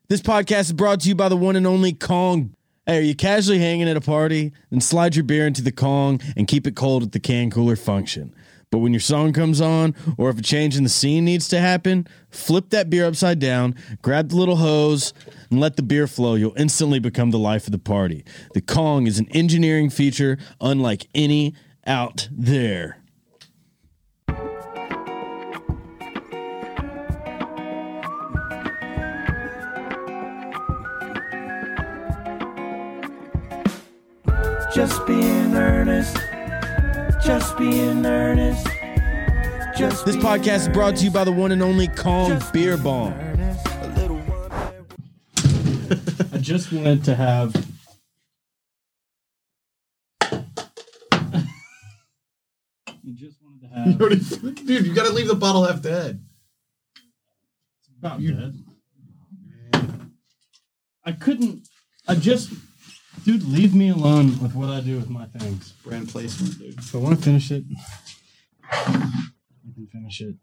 This podcast is brought to you by the one and only Kong. Hey, are you casually hanging at a party? Then slide your beer into the Kong and keep it cold at the can cooler function. But when your song comes on, or if a change in the scene needs to happen, flip that beer upside down, grab the little hose, and let the beer flow. You'll instantly become the life of the party. The Kong is an engineering feature unlike any out there. Just being earnest. Just being earnest. This podcast is brought to you by the one and only Kong Beer Bomb. I just wanted to have... Dude, you gotta leave the bottle half dead. It's about dead. Dude, leave me alone with what I do with my things. Brand placement, dude. If I want to finish it, I can finish it.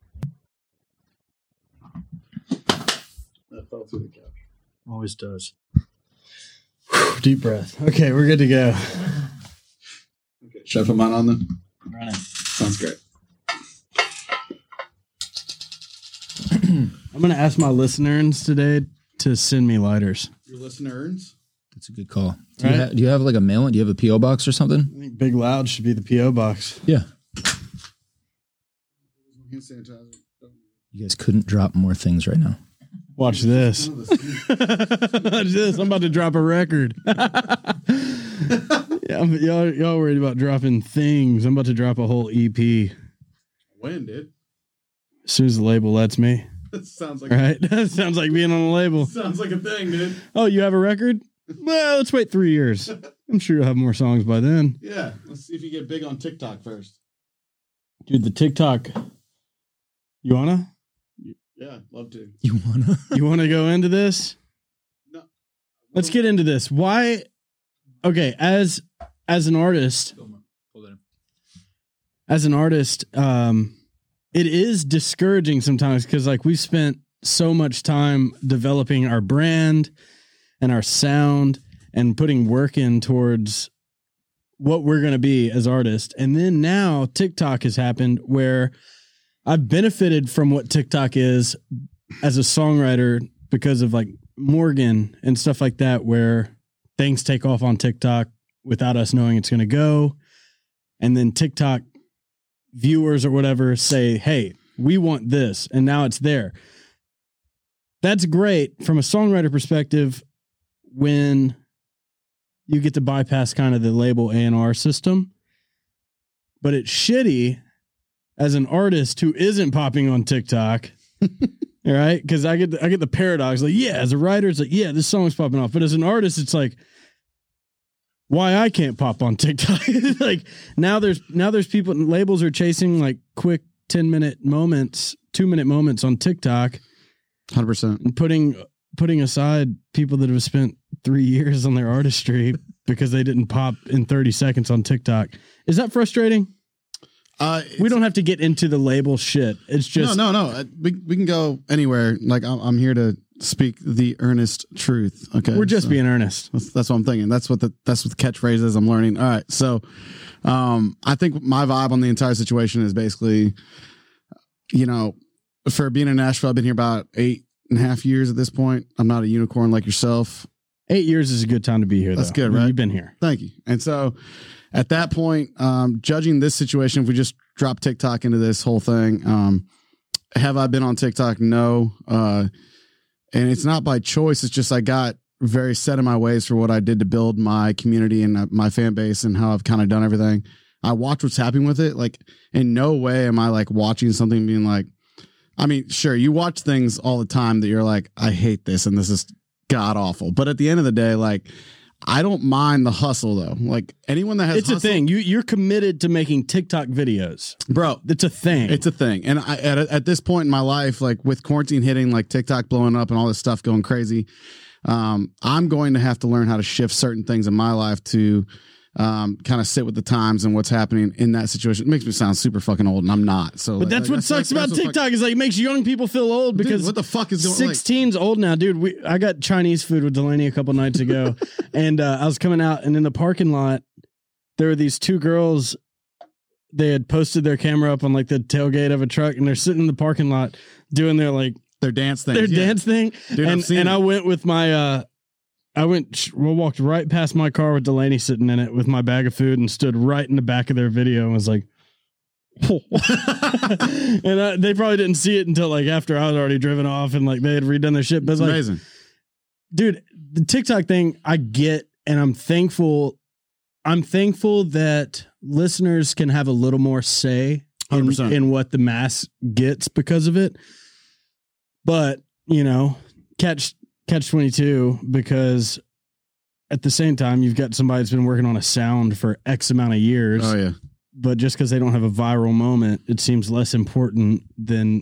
That fell through the couch. Always does. Deep breath. Okay, we're good to go. Okay, should I put mine on then? Run it. Sounds great. I'm going to ask my listeners today to send me lighters. Your listeners? That's a good call. Do you have like a mail? Do you have a P.O. box or something? I think Big Loud should be the P.O. box. Yeah. Hand sanitizer. You guys couldn't drop more things right now. Watch this. Watch this. I'm about to drop a record. Yeah, y'all worried about dropping things. I'm about to drop a whole EP. When, dude? As soon as the label lets me. That sounds like right? That sounds like being on a label. Sounds like a thing, dude. Oh, you have a record? Well, let's wait 3 years. I'm sure you'll have more songs by then. Yeah. Let's see if you get big on TikTok first. Dude, the TikTok. You wanna? Yeah, love to. You wanna? You wanna go into this? No. Let's get into this. Why? Okay, as an artist, it is discouraging sometimes because like we've spent so much time developing our brand and our sound and putting work in towards what we're going to be as artists. And then now TikTok has happened where I've benefited from what TikTok is as a songwriter because of like Morgan and stuff like that, where things take off on TikTok without us knowing it's going to go. And then TikTok viewers or whatever say, hey, we want this. And now it's there. That's great from a songwriter perspective when you get to bypass kind of the label A&R system. But it's shitty as an artist who isn't popping on TikTok. All right. Because I get the paradox. Like, yeah, as a writer, it's like, yeah, this song's popping off. But as an artist, it's like, why I can't pop on TikTok. Like now there's people, labels are chasing like quick 10-minute moments, 2-minute moments on TikTok. 100%. And putting aside people that have spent 3 years on their artistry because they didn't pop in 30 seconds on TikTok. Is that frustrating? We don't have to get into the label shit. It's just no. We can go anywhere. Like I'm here to speak the earnest truth. Okay, we're just being earnest. That's what I'm thinking. That's what the catchphrase is. I'm learning. All right, so I think my vibe on the entire situation is basically, for being in Nashville, I've been here about 8.5 years at this point. I'm not a unicorn like yourself. 8 years is a good time to be here. That's good, right? You've been here. Thank you. And so at that point, judging this situation, if we just drop TikTok into this whole thing, have I been on TikTok? No. And it's not by choice. It's just I got very set in my ways for what I did to build my community and my fan base and how I've kind of done everything. I watch what's happening with it. Like, in no way am I like watching something and being like, I mean, sure, you watch things all the time that you're like, I hate this and this is god awful. But at the end of the day, like, I don't mind the hustle though. Like anyone that has it's hustle, a thing. You're committed to making TikTok videos, bro. It's a thing. It's a thing. And at this point in my life, like with quarantine hitting, like TikTok blowing up and all this stuff going crazy, I'm going to have to learn how to shift certain things in my life to kind of sit with the times and what's happening in that situation. It makes me sound super fucking old, and I'm not. So, but that's what sucks about TikTok is like it makes young people feel old because dude, what the fuck is going on? 16's old now, dude. I got Chinese food with Delaney a couple nights ago, and I was coming out, and in the parking lot, there were these two girls. They had posted their camera up on like the tailgate of a truck, and they're sitting in the parking lot doing their dance thing. Dance thing. Dude, and I went with my walked right past my car with Delaney sitting in it with my bag of food and stood right in the back of their video and was like, and they probably didn't see it until like after I was already driven off and like they had redone their shit. But it's like, amazing, dude, the TikTok thing I get, and I'm thankful that listeners can have a little more say in what the mass gets because of it. But, catch 22, because at the same time, you've got somebody that's been working on a sound for X amount of years. Oh, yeah. But just because they don't have a viral moment, it seems less important than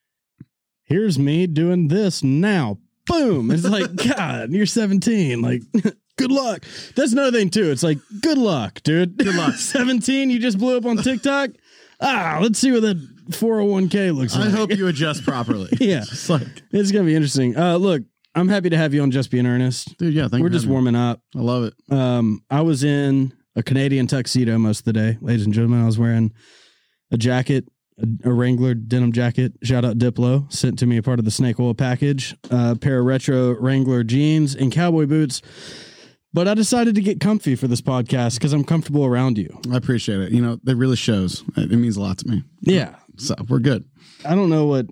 here's me doing this now. Boom. It's like, God, you're 17. Like, good luck. That's another thing, too. It's like, good luck, dude. Good luck. 17, you just blew up on TikTok. Let's see what that 401k looks like. I hope you adjust properly. Yeah. It's like, it's going to be interesting. Look, I'm happy to have you on Just Being Earnest. dude, yeah, We're just warming up. I love it. I was in a Canadian tuxedo most of the day, ladies and gentlemen. I was wearing a jacket, a Wrangler denim jacket. Shout out Diplo, sent to me a part of the snake oil package. A pair of retro Wrangler jeans and cowboy boots. But I decided to get comfy for this podcast because I'm comfortable around you. I appreciate it. It really shows. It means a lot to me. Yeah. So we're good. I don't know what,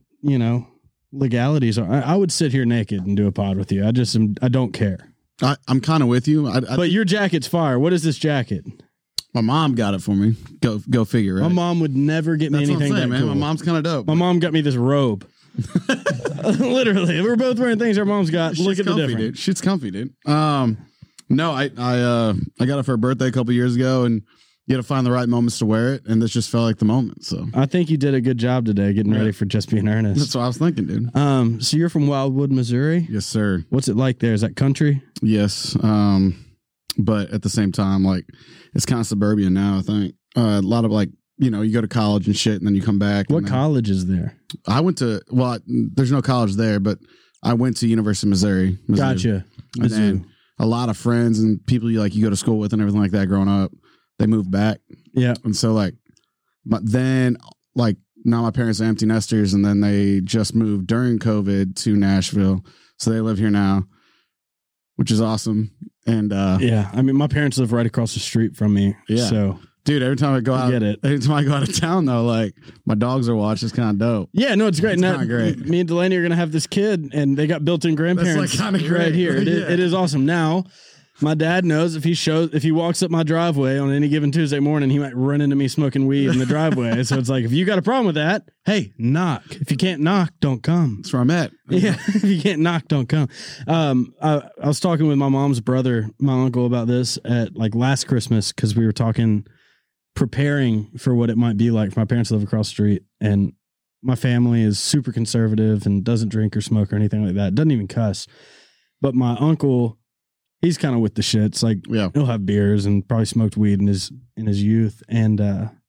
legalities are. I would sit here naked and do a pod with you. I don't care. I'm kind of with you. But your jacket's fire. What is this jacket? My mom got it for me. Go figure, right? My mom would never get me That's anything what I'm saying, that man. cool. My mom's kind of dope. My mom got me this robe. Literally. We're both wearing things our moms got. Look at the difference. Dude. Shit's comfy, dude. No, I got it for her birthday a couple years ago, and you got to find the right moments to wear it, and this just felt like the moment. So I think you did a good job today getting ready for Just Being Earnest. That's what I was thinking, dude. So you're from Wildwood, Missouri? Yes, sir. What's it like there? Is that country? Yes. But at the same time, like, it's kind of suburban now, I think. A lot of you go to college and shit, and then you come back. What college is there? I went to, there's no college there, but I went to University of Missouri. Gotcha. And then a lot of friends and people you go to school with and everything like that growing up, they moved back. Yeah. And so but then now my parents are empty nesters, and then they just moved during COVID to Nashville. So they live here now, which is awesome. And yeah, I mean, my parents live right across the street from me. Yeah. So dude, every time I go out of town though, my dogs are watched. It's kind of dope. Yeah, no, it's great. It's kind of great. Me and Delaney are going to have this kid, and they got built-in grandparents kind of great right here. Yeah. It is awesome. Now, my dad knows if he walks up my driveway on any given Tuesday morning, he might run into me smoking weed in the driveway. So it's like, if you got a problem with that, hey, knock. If you can't knock, don't come. That's where I'm at. Yeah, if you can't knock, don't come. I was talking with my mom's brother, my uncle, about this at last Christmas, because we were preparing for what it might be like for my parents to live across the street. And my family is super conservative and doesn't drink or smoke or anything like that. Doesn't even cuss. But my uncle, he's kind of with the shits. He'll have beers and probably smoked weed in his youth. And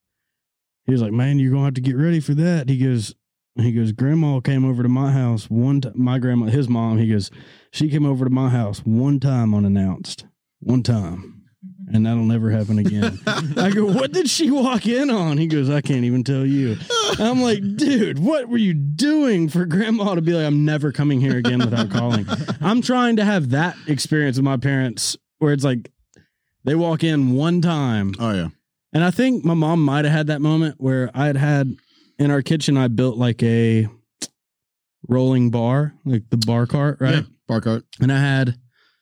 he was like, man, you're going to have to get ready for that. He goes, Grandma came over to my house one time. My grandma, his mom, he goes, she came over to my house one time unannounced. One time. And that'll never happen again. I go, what did she walk in on? He goes, I can't even tell you. I'm like, dude, what were you doing for Grandma to be like, I'm never coming here again without calling? I'm trying to have that experience with my parents where it's like they walk in one time. Oh, yeah. And I think my mom might have had that moment where I had in our kitchen, I built a rolling bar, the bar cart, right? Yeah, bar cart. And I had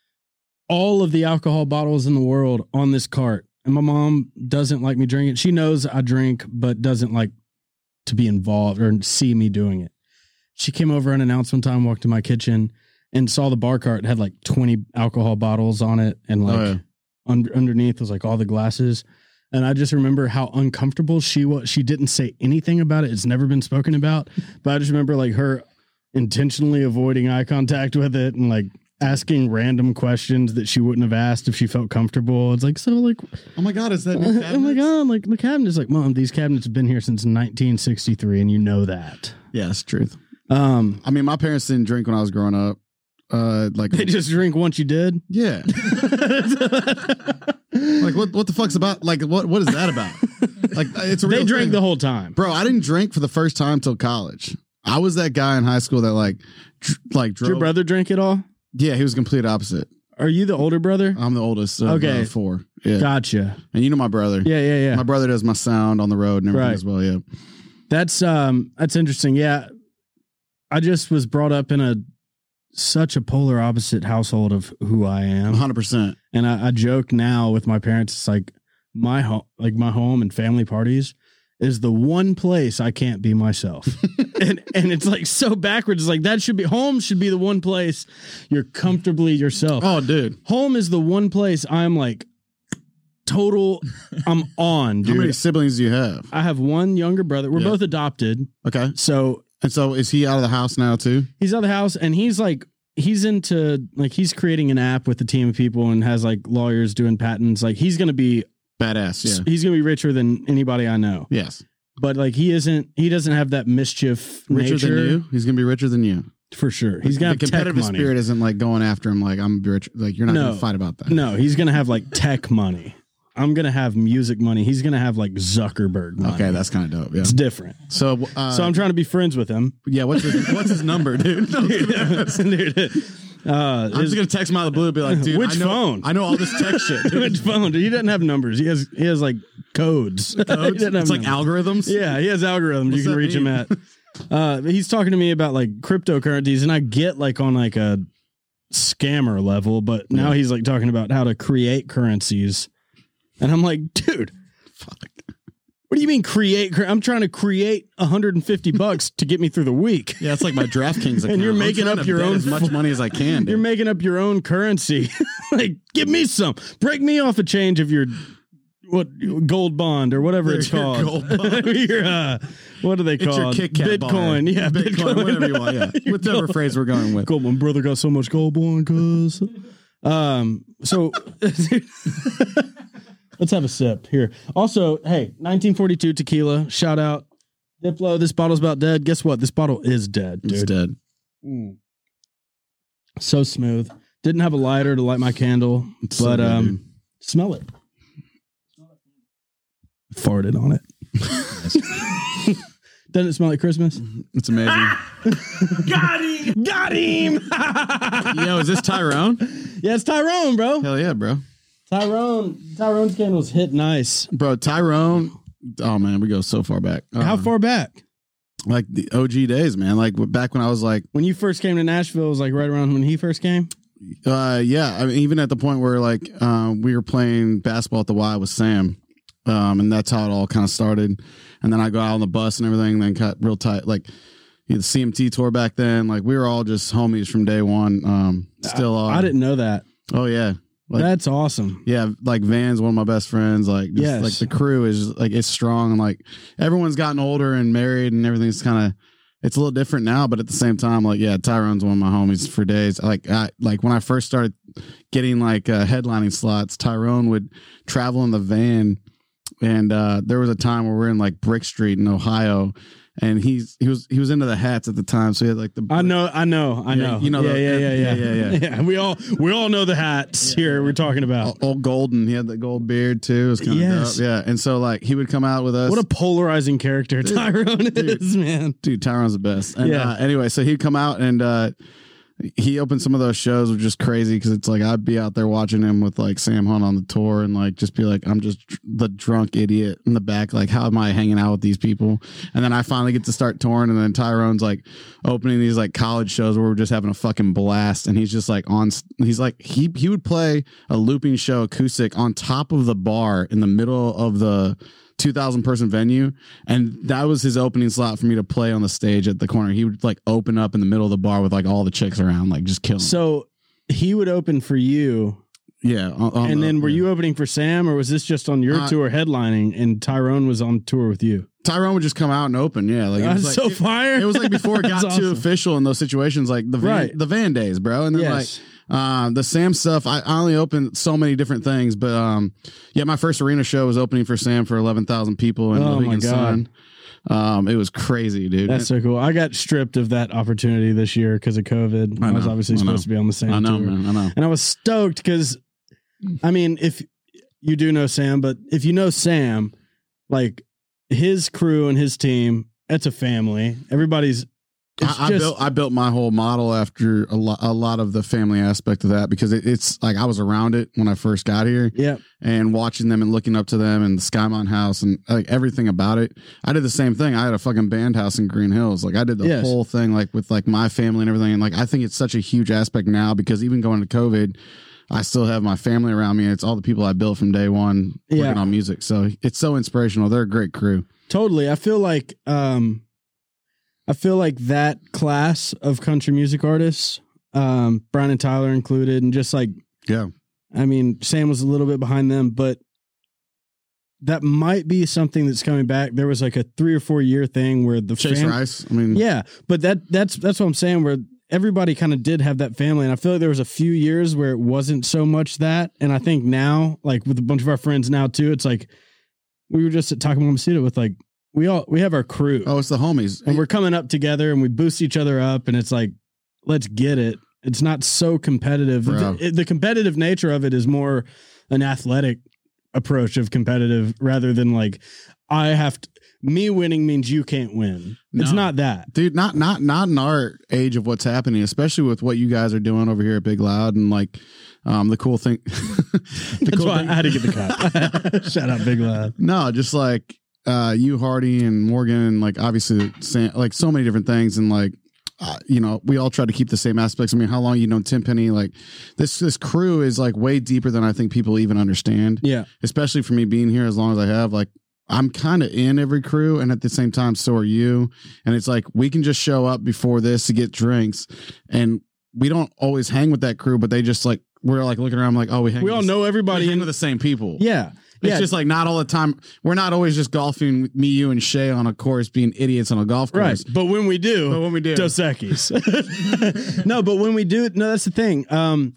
all of the alcohol bottles in the world on this cart. And my mom doesn't like me drinking. She knows I drink, but doesn't like to be involved or see me doing it. She came over unannounced one time, walked to my kitchen and saw the bar cart. It had 20 alcohol bottles on it. And underneath was all the glasses. And I just remember how uncomfortable she was. She didn't say anything about it. It's never been spoken about. But I just remember her intentionally avoiding eye contact with it and asking random questions that she wouldn't have asked if she felt comfortable. It's like, so like, Oh my God, is that new oh my God, like the cabinet's like, Mom, these cabinets have been here since 1963 and you know that. Yeah, it's the truth. I mean, my parents didn't drink when I was growing up. Like They just drink once you did. yeah. Like what the fuck's about? Like what is that about? Like it's a real They drank thing. the whole time. Bro, I didn't drink for the first time till college. I was that guy in high school that like drove. Did your brother drink it all? Yeah, he was the complete opposite. Are you the older brother? I'm the oldest of Okay. 4. Yeah. Gotcha. And you know my brother. Yeah. My brother does my sound on the road and everything Right. as well, yeah. That's interesting. Yeah. I just was brought up in such a polar opposite household of who I am. 100%. And I joke now with my parents, it's like my home and family parties is the one place I can't be myself. and it's like so backwards. It's like home should be the one place you're comfortably yourself. Oh, dude. Home is the one place I'm like I'm on, dude. How many siblings do you have? I have one younger brother. We're Yeah. both adopted. Okay. So And so is he out of the house now too? he's out of the house and he's into he's creating an app with a team of people and has like lawyers doing patents. Like he's going to be Badass, yeah. he's going to be richer than anybody I know. Yes. But like he doesn't have that mischief Richer nature than you? He's going to be richer than you. for sure. He's going The to have tech competitive money. spirit isn't like going after him like I'm rich. Like you're not No. going to fight about that. No, he's going to have like tech money. I'm going to have music money. He's going to have like Zuckerberg money. Okay, that's kind of dope. Yeah. It's different. So So I'm trying to be friends with him. yeah, what's his number, dude? Dude, I'm just gonna text him out of the blue and be like, dude, Which phone? I know all this tech shit. Dude. Which phone? He doesn't have numbers. He has like codes. He doesn't have It's like numbers. algorithms. Yeah, he has algorithms What's you can that reach him mean? at. He's talking to me about like cryptocurrencies, and I get like on like a scammer level, but now he's like talking about how to create currencies, and I'm like, dude, what do you mean create? I'm trying to create $150 to get me through the week. Yeah, it's like my DraftKings account. And you're I'm making trying up to your bet own as much money as I can. Dude. You're making up your own currency. Like, give me some. Break me off a change of your gold bond or whatever it's Your called. gold bond. Your, what are they It's your called? Kit Kat bar. Bitcoin. Yeah, Bitcoin, whatever you want. Yeah, whichever phrase we're going with. Cool. My brother got so much gold bond, cuz. So let's have a sip here. Also, hey, 1942 tequila. Shout out. Diplo, this bottle's about dead. Guess what? This bottle is dead, dude. It's dead. So smooth. Didn't have a lighter to light my candle, It's so but good, dude. smell it. Farted on it. Doesn't it smell like Christmas? It's amazing. Got him! Yo, is this Tyrone? Yeah, it's Tyrone, bro. Hell yeah, bro. Tyrone's candles hit nice. Bro, Tyrone. Oh man, we go so far back. How far back? Like the OG days, man. Like back when I was like, When you first came to Nashville, it was like right around when he first came? yeah. I mean, even at the point where like we were playing basketball at the Y with Sam, and that's how it all kind of started. And then I go out on the bus and everything, then got real tight. Like the CMT tour back then, like we were all just homies from day one. Still are. I didn't know that. Oh yeah. Like, That's awesome. yeah, like Van's one of my best friends. Like, just, Yes. like the crew is like it's strong, and like everyone's gotten older and married, and everything's kind of it's a little different now. But at the same time, like yeah, Tyrone's one of my homies for days. Like when I first started getting like headlining slots, Tyrone would travel in the van, and there was a time where we were in like Brick Street in Ohio. And he was into the hats at the time, so he had like the. I know. You know Yeah. We all know the hats here we're talking about. Old Golden. He had the gold beard too. It was kind of Yes. dope. Yeah. And so like he would come out with us. What a polarizing character Tyrone is, man. Dude, Tyrone's the best. And Yeah. Anyway, so he'd come out and he opened some of those shows, which is crazy because it's like I'd be out there watching him with like Sam Hunt on the tour and like just be like, I'm just the drunk idiot in the back. Like, how am I hanging out with these people? And then I finally get to start touring, and then Tyrone's like opening these like college shows where we're just having a fucking blast. And he's just like he's like he would play a looping show acoustic on top of the bar in the middle of the 2,000 person venue, and that was his opening slot for me to play on the stage at the corner. He would like open up in the middle of the bar with like all the chicks around, like just killing. So he would open for you, Yeah, and then were you opening for Sam, or was this just on your tour headlining, and Tyrone was on tour with you? Tyrone would just come out and open. Yeah, like it was That's like, so fire. It was like before it got That's too awesome. official in those situations, like the van days, bro. And then Yes. like The Sam stuff, I only opened so many different things, but my first arena show was opening for Sam for 11,000 people in Mohegan Sun. It was crazy, dude. That's so cool. I got stripped of that opportunity this year because of COVID. I was obviously supposed to be on the same tour. Man, I know. And I was stoked because, I mean, if you do know Sam, but if you know Sam, like his crew and his team, it's a family. Everybody's. I built my whole model after a lot of the family aspect of that because it's like I was around it when I first got here. Yeah. And watching them and looking up to them and the Skymont house and like everything about it. I did the same thing. I had a fucking band house in Green Hills. Like I did the whole thing like with like my family and everything. And like I think it's such a huge aspect now because even going to COVID, I still have my family around me. It's all the people I built from day one working on music. So it's so inspirational. They're a great crew. Totally. I feel like that class of country music artists, Brian and Tyler included, and just like, I mean, Sam was a little bit behind them, but that might be something that's coming back. There was like a 3 or 4 year thing where the Chase Rice. I mean, but that's what I'm saying, where everybody kind of did have that family. And I feel like there was a few years where it wasn't so much that. And I think now, like with a bunch of our friends now too, it's like, we were just at Taco Mamacita with like, we have our crew. Oh, it's the homies. And we're coming up together and we boost each other up and it's like, let's get it. It's not so competitive. The competitive nature of it is more an athletic approach of competitive rather than like, me winning means you can't win. No. It's not that. Dude, not in our age of what's happening, especially with what you guys are doing over here at Big Loud and like the cool thing. That's why I had to get the cut. Shout out Big Loud. No, just like, you, Hardy, and Morgan, and like obviously, like so many different things, and like, we all try to keep the same aspects. I mean, how long you know Tim Penny? Like this crew is like way deeper than I think people even understand. Yeah, especially for me being here as long as I have. Like, I'm kind of in every crew, and at the same time, so are you. And it's like we can just show up before this to get drinks, and we don't always hang with that crew, but they just like we're like looking around like, oh, we all know everybody, with the same people. Yeah. It's just like not all the time. We're not always just golfing with me, you, and Shay on a course being idiots on a golf course. Right. But when we do, Dos Equis. No, but when we do, that's the thing.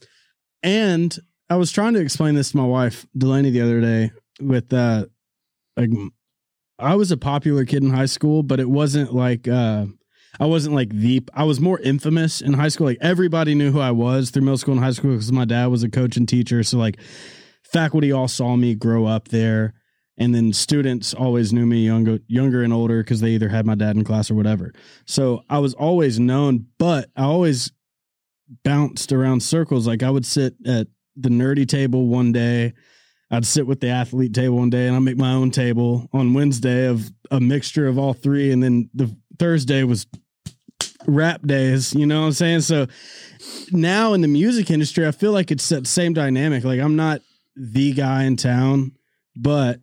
And I was trying to explain this to my wife, Delaney, the other day with like I was a popular kid in high school, but it wasn't like I wasn't like I was more infamous in high school. Like everybody knew who I was through middle school and high school because my dad was a coach and teacher. So like faculty all saw me grow up there. And then students always knew me younger and older because they either had my dad in class or whatever. So I was always known, but I always bounced around circles. Like I would sit at the nerdy table one day. I'd sit with the athlete table one day and I'd make my own table on Wednesday of a mixture of all three. And then the Thursday was rap days, you know what I'm saying? So now in the music industry, I feel like it's that same dynamic. Like I'm not the guy in town, but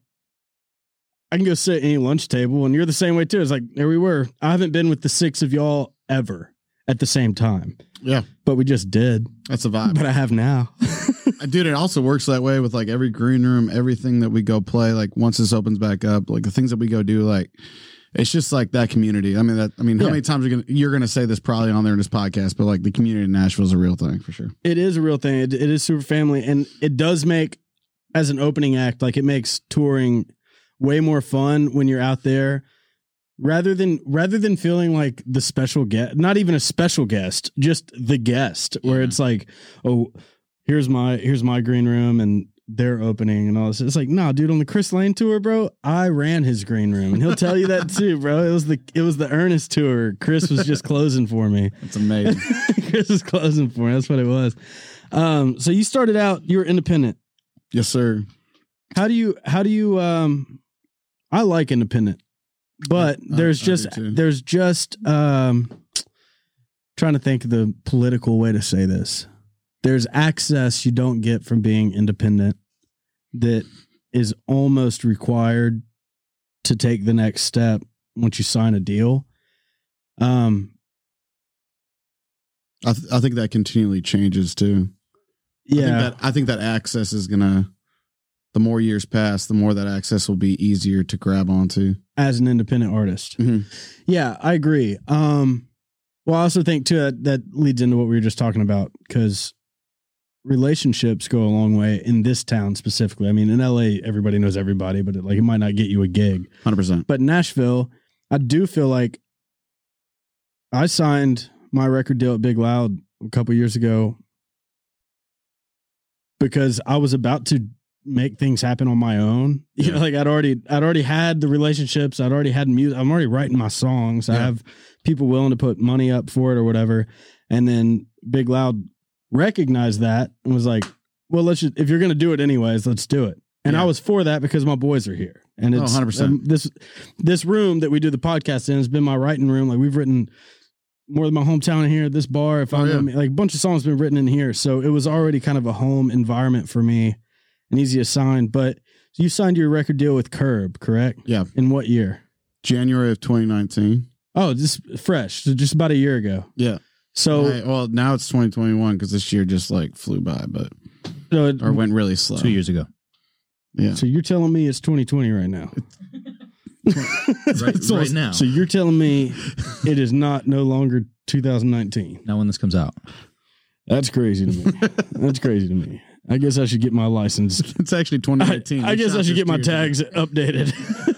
I can go sit at any lunch table and you're the same way too. It's like, there we were. I haven't been with the 6 of y'all ever at the same time. Yeah. But we just did. That's a vibe. But I have now. Dude, it also works that way with like every green room, everything that we go play. Like once this opens back up, like the things that we go do, like it's just like that community. I mean, how many times you're gonna say this probably on there in this podcast, but like the community in Nashville is a real thing for sure. It is a real thing. It is super family, and it does make, as an opening act, like it makes touring way more fun when you're out there. Rather than feeling like the special guest, not even a special guest, just the guest, where it's like, oh, here's my green room and they're opening and all this. It's like, nah, dude, on the Chris Lane tour, bro, I ran his green room, and he'll tell you that too, bro. It was the Ernest tour. Chris was just closing for me. That's amazing. Chris was closing for me. That's what it was. So you started out, you were independent. Yes, sir. How do you I like independent. But there's just trying to think of the political way to say this. There's access you don't get from being independent that is almost required to take the next step once you sign a deal. I think that continually changes too. Yeah. I think that access is gonna, the more years pass, the more that access will be easier to grab onto as an independent artist. Mm-hmm. Yeah, I agree. Well, I also think too that leads into what we were just talking about, because relationships go a long way in this town specifically. I mean, in LA, everybody knows everybody, but it might not get you a gig. 100%. But Nashville, I do feel like I signed my record deal at Big Loud a couple years ago because I was about to make things happen on my own. You know, like I'd already had the relationships. I'd already had music. I'm already writing my songs. I have people willing to put money up for it or whatever. And then Big Loud recognized that and was like, well, if you're going to do it anyways, let's do it. And I was for that because my boys are here. And it's 100%. This room that we do the podcast in has been my writing room. Like we've written more than my hometown here, this bar, like a bunch of songs been written in here. So it was already kind of a home environment for me and easy to sign. But you signed your record deal with Curb, correct? Yeah. In what year? January of 2019. Oh, just fresh. So just about a year ago. Yeah. So, well, now it's 2021 because this year just like flew by, but or went really slow. 2 years ago. Yeah. So you're telling me it's 2020 right now? right now. So you're telling me it is no longer 2019? Not when this comes out. That's crazy to me. That's crazy to me. I guess I should get my license. It's actually 2019. I guess I should get my tags updated.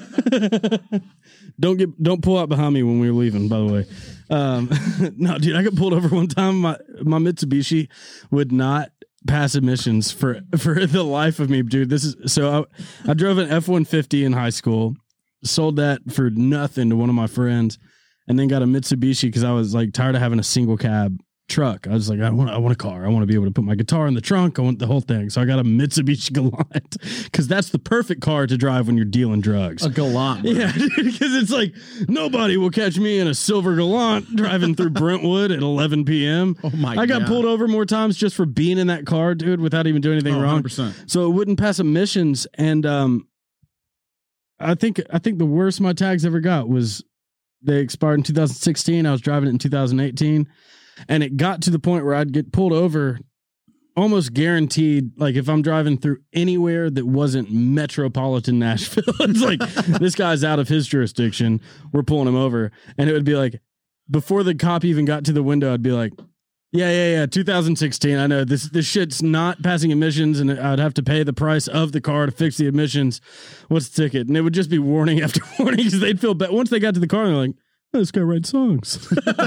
Don't pull out behind me when we were leaving, by the way. No, dude, I got pulled over one time. My Mitsubishi would not pass emissions for the life of me, dude. I drove an F-150 in high school, sold that for nothing to one of my friends, and then got a Mitsubishi because I was like tired of having a single cab truck. I was like, I want a car. I want to be able to put my guitar in the trunk. I want the whole thing. So I got a Mitsubishi Galant because that's the perfect car to drive when you're dealing drugs. A Galant. Bro. Yeah, because it's like nobody will catch me in a silver Galant driving through Brentwood at 11 p.m. Oh my God. I got pulled over more times just for being in that car, dude, without even doing anything wrong. 100%. So it wouldn't pass emissions. And I think the worst my tags ever got was they expired in 2016. I was driving it in 2018. And it got to the point where I'd get pulled over almost guaranteed. Like if I'm driving through anywhere that wasn't metropolitan Nashville, it's like this guy's out of his jurisdiction. We're pulling him over. And it would be like, before the cop even got to the window, I'd be like, yeah. 2016. I know this shit's not passing emissions and I'd have to pay the price of the car to fix the emissions. What's the ticket? And it would just be warning after warning because they'd feel bad. Once they got to the car, they're like, this guy writes songs.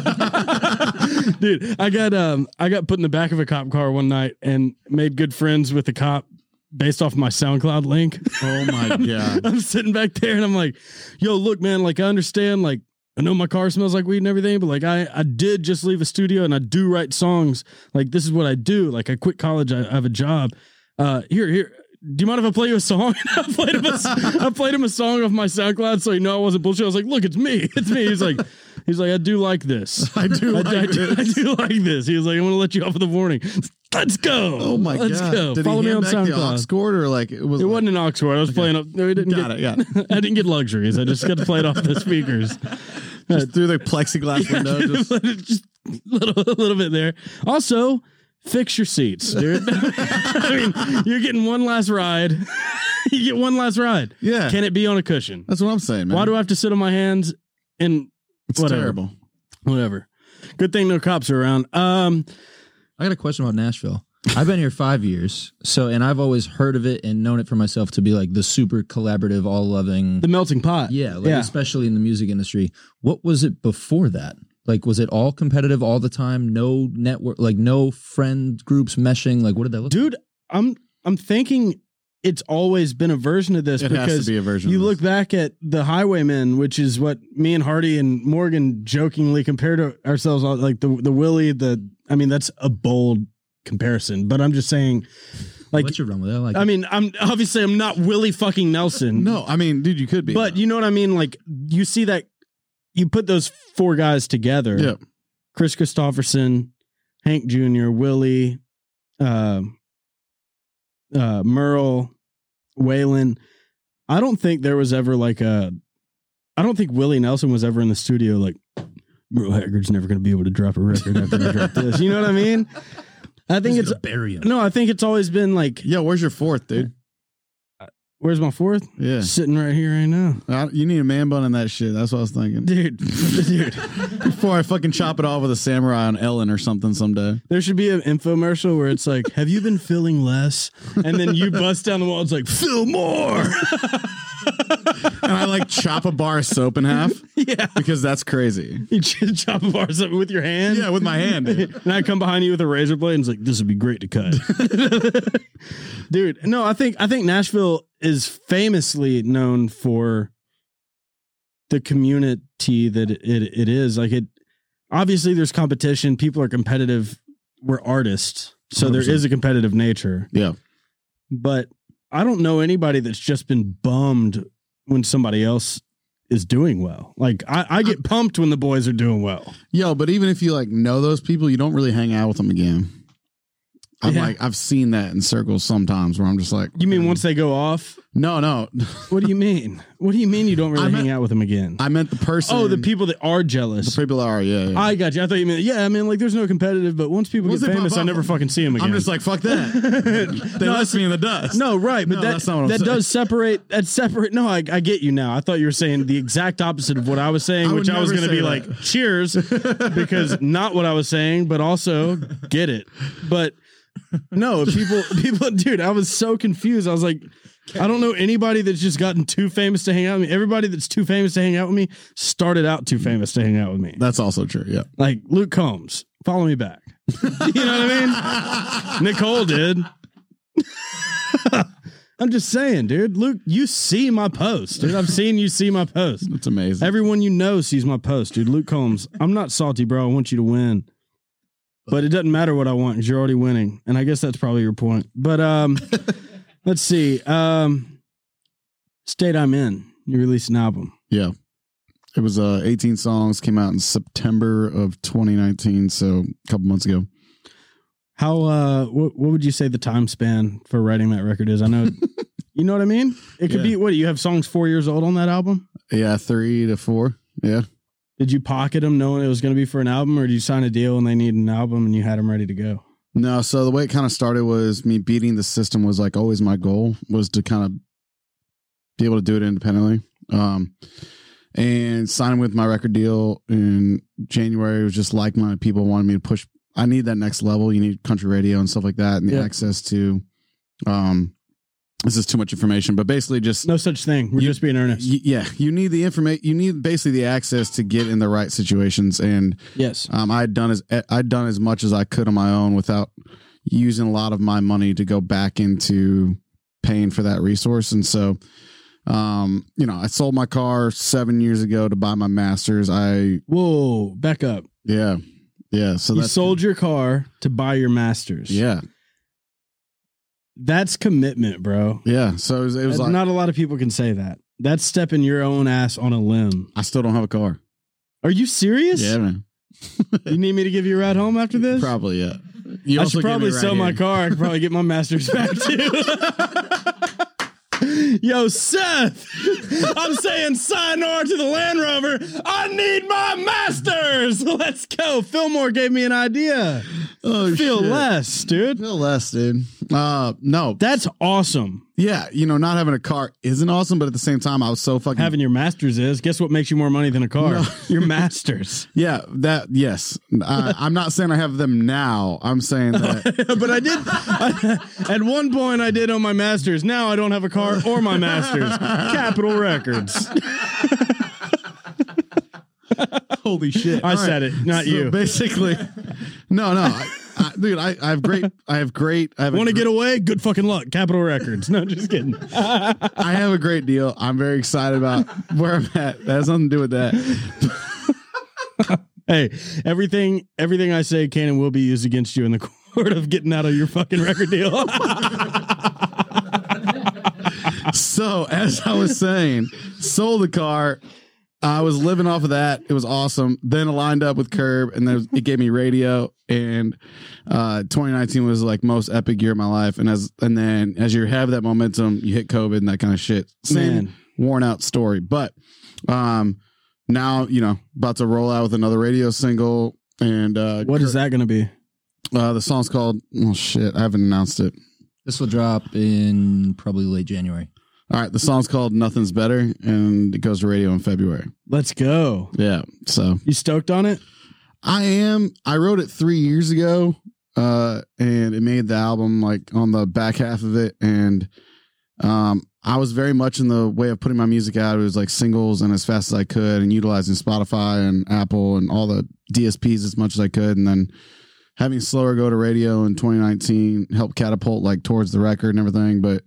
Dude, I got put in the back of a cop car one night and made good friends with the cop based off my SoundCloud link. Oh my God. I'm sitting back there and I'm like, yo, look, man, like I understand, like I know my car smells like weed and everything, but like I did just leave a studio and I do write songs. Like this is what I do. Like I quit college. I have a job. Here. Do you mind if I play you a song? I played him a song off my SoundCloud so he knew I wasn't bullshit. I was like, look, it's me. He's like, I do like this. I do like this. He was like, I want to let you off with a warning. Let's go. Oh my God. Let's go. Did Follow he me on hand back SoundCloud. the aux cord or like it was? It wasn't an aux cord. I was playing up. No, I didn't get luxuries. I just got to play it off the speakers. Just through the plexiglass window. Just a little bit there. Also, fix your seats, dude. I mean, you're getting one last ride. You get one last ride. Yeah. Can it be on a cushion? That's what I'm saying, man. Why do I have to sit on my hands? And It's whatever. terrible. Whatever. Good thing no cops are around. I got a question about Nashville. I've been here 5 years, and I've always heard of it and known it for myself to be like the super collaborative, all loving, the melting pot. Yeah, especially in the music industry. What was it before that? Like, was it all competitive all the time? No network, like no friend groups meshing. Like, what did that look Dude, like? I'm thinking it's always been a version of this It because has to be a version you of look this. back at the Highwaymen, which is what me and Hardy and Morgan jokingly compare to ourselves on, like the Willie, I mean, that's a bold comparison, but I'm just saying, like, Let you run with it. I mean, I'm not Willie fucking Nelson. No, I mean, dude, you could be. But you know what I mean? Like, you see that, you put those four guys together. Yeah. Chris Christopherson, Hank Jr., Willie, Merle, Waylon. I don't think there was ever I don't think Willie Nelson was ever in the studio like, Merle Haggard's never going to be able to drop a record after I drop this. You know what I mean? I think it's bury him. no. I think it's always been like, yeah, where's your fourth, dude? Where's my fourth? Yeah. Sitting right here right now. You need a man bun in that shit. That's what I was thinking. Dude. Before I fucking chop it off with a samurai on Ellen or something someday. There should be an infomercial where it's like, have you been feeling less? And then you bust down the wall. It's like, feel more. And I like chop a bar of soap in half. Yeah. Because that's crazy. You chop a bar or something with your hand? Yeah, with my hand. Dude. And I come behind you with a razor blade and it's like, this would be great to cut. Dude, no, I think Nashville is famously known for the community that it is. Like it obviously there's competition, people are competitive, we're artists. So 100%. there is a competitive nature. Yeah. But I don't know anybody that's just been bummed when somebody else is doing well. Like I get pumped when the boys are doing well. Yo, but even if you like know those people, you don't really hang out with them again. I've seen that in circles sometimes where I'm just like, You mean once they go off? No. What do you mean? What do you mean you don't really hang out with them again? I meant the person. Oh, the people that are jealous. The people are, yeah. I got you. I thought you meant, yeah, I mean, like, there's no competitive, but once people Once get they famous, pop I up, never fucking see them again. I'm just like, fuck that. They left me in the dust. No, right, but No, that's not what I'm that saying. does separate. That's separate. No, I get you now. I thought you were saying the exact opposite of what I was saying, I would which I was never going to be say that. like, cheers, because not what I was saying, but also get it. But no, people, dude, I was so confused. I was like, I don't know anybody that's just gotten too famous to hang out with me. Everybody that's too famous to hang out with me started out too famous to hang out with me. That's also true, yeah. Like Luke Combs, follow me back. You know what I mean? Nicole did. I'm just saying, dude. Luke, you see my post, dude. I've seen you see my post. That's amazing. Everyone you know sees my post, dude. Luke Combs, I'm not salty, bro. I want you to win. But it doesn't matter what I want because you're already winning. And I guess that's probably your point. But let's see. State I'm In. You released an album. Yeah. It was 18 songs, came out in September of 2019, so a couple months ago. How what would you say the time span for writing that record is? I know you know what I mean? It could be what, you have songs 4 years old on that album? Yeah, 3 to 4. Yeah. Did you pocket them knowing it was going to be for an album, or did you sign a deal and they need an album and you had them ready to go? No, so the way it kind of started was me beating the system was like always my goal was to kind of be able to do it independently. And signing with my record deal in January was just like-minded people wanted me to push. I need that next level. You need country radio and stuff like that, and the access to. This is too much information, but basically just no such thing. We're just being earnest. You need the information. You need basically the access to get in the right situations. And yes, I'd done as much as I could on my own without using a lot of my money to go back into paying for that resource. And so, I sold my car 7 years ago to buy my master's. Whoa, back up. Yeah. So you sold your car to buy your master's. Yeah. That's commitment, bro. Yeah. So it was like, not a lot of people can say that. That's stepping your own ass on a limb. I still don't have a car. Are you serious? Yeah, man. You need me to give you a ride home after this? Probably, yeah. I should probably sell my car. I could probably get my master's back too. Yo, Seth, I'm saying sayonara to the Land Rover. I need my masters. Let's go. Fillmore gave me an idea. Oh, Feel shit. less, dude. Feel less, dude. No. That's awesome. Yeah, not having a car isn't awesome, but at the same time, I was so fucking... Having your masters is. Guess what makes you more money than a car? No. Your masters. Yeah, yes. I'm not saying I have them now. I'm saying that... But I did. At one point, I did own my masters. Now I don't have a car or my masters. Capitol Records. Holy shit. I said it, not So you. Basically, no. Dude, I have great. Want to get away? Good fucking luck. Capitol Records. No, just kidding. I have a great deal. I'm very excited about where I'm at. That has nothing to do with that. Hey, everything I say can and will be used against you in the court of getting out of your fucking record deal. So, as I was saying, sold the car. I was living off of that. It was awesome. Then I lined up with Curb, and then it gave me radio. And 2019 was like most epic year of my life. And then as you have that momentum, you hit COVID and that kind of shit. Same worn out story. But now about to roll out with another radio single. And what is that going to be? The song's called I haven't announced it. This will drop in probably late January. All right, the song's called "Nothing's Better," and it goes to radio in February. Let's go. Yeah, so You stoked on it? I am. I wrote it 3 years ago, and it made the album like on the back half of it, and I was very much in the way of putting my music out. It was like singles and as fast as I could, and utilizing Spotify and Apple and all the DSPs as much as I could, and then having Slower go to radio in 2019 helped catapult like towards the record and everything. But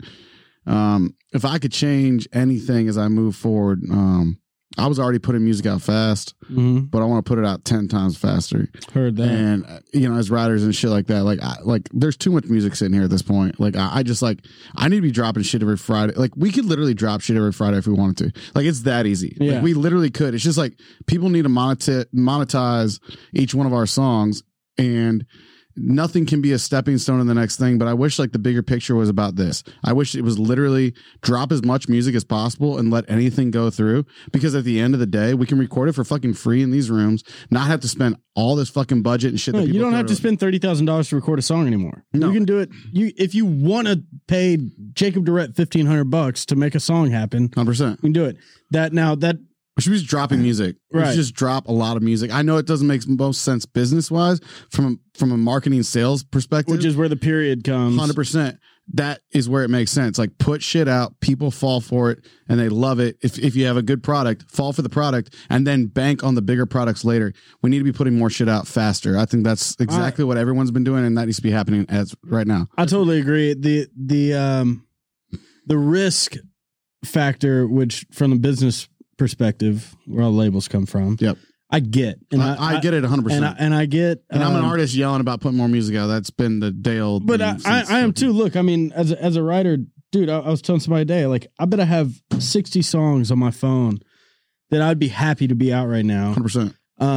if I could change anything as I move forward, I was already putting music out fast, but I want to put it out 10 times faster. Heard that. And as writers and shit like that, like there's too much music sitting here at this point. Like I just like I need to be dropping shit every Friday. Like we could literally drop shit every Friday if we wanted to. Like it's that easy. Yeah. Like, we literally could. It's just like people need to monetize each one of our songs, and nothing can be a stepping stone in the next thing. But I wish like the bigger picture was about this. I wish it was literally drop as much music as possible and let anything go through, because at the end of the day, we can record it for fucking free in these rooms, not have to spend all this fucking budget and shit. No, that you people don't have to spend $30,000 to record a song anymore. No. You can do it. If you want to pay Jacob Durrett $1,500 to make a song happen, 100%. you can do it. We should be just dropping music. We Right. should just drop a lot of music. I know it doesn't make most sense business wise from a marketing sales perspective, which is where the period comes. 100%. That is where it makes sense. Like put shit out, people fall for it and they love it. If you have a good product, fall for the product and then bank on the bigger products later. We need to be putting more shit out faster. I think that's exactly what everyone's been doing, and that needs to be happening as right now. I totally agree. The risk factor, which from the business perspective, where all labels come from. Yep. I get. And I get it 100%. And I get. And I'm an artist yelling about putting more music out. That's been the day old. But I am too. Look, I mean, as a writer, dude, I was telling somebody today, like, I bet I have 60 songs on my phone that I'd be happy to be out right now. 100%.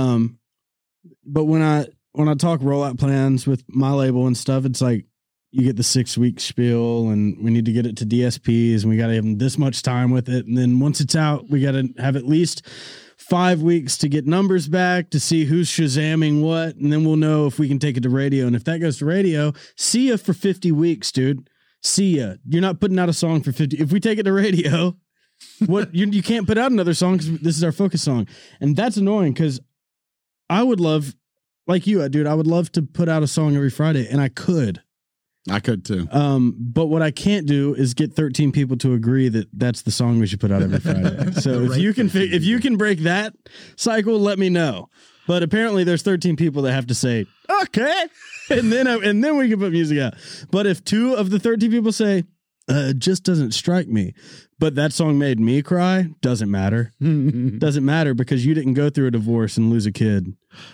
But when I talk rollout plans with my label and stuff, it's like you get the 6-week spiel, and we need to get it to DSPs, and we got to have them this much time with it, and then once it's out, we got to have at least 5 weeks to get numbers back to see who's Shazamming what, and then we'll know if we can take it to radio. And if that goes to radio, see ya for 50 weeks, dude. See ya. You're not putting out a song for 50. If we take it to radio, what you can't put out another song because this is our focus song, and that's annoying because I would love, like you, dude, I would love to put out a song every Friday, and I could. I could too. But what I can't do is get 13 people to agree that that's the song we should put out every Friday. So if you can break that cycle, let me know. But apparently there's 13 people that have to say, okay. And then we can put music out. But if 2 of the 13 people say, it just doesn't strike me, but that song made me cry, doesn't matter. Doesn't matter because you didn't go through a divorce and lose a kid.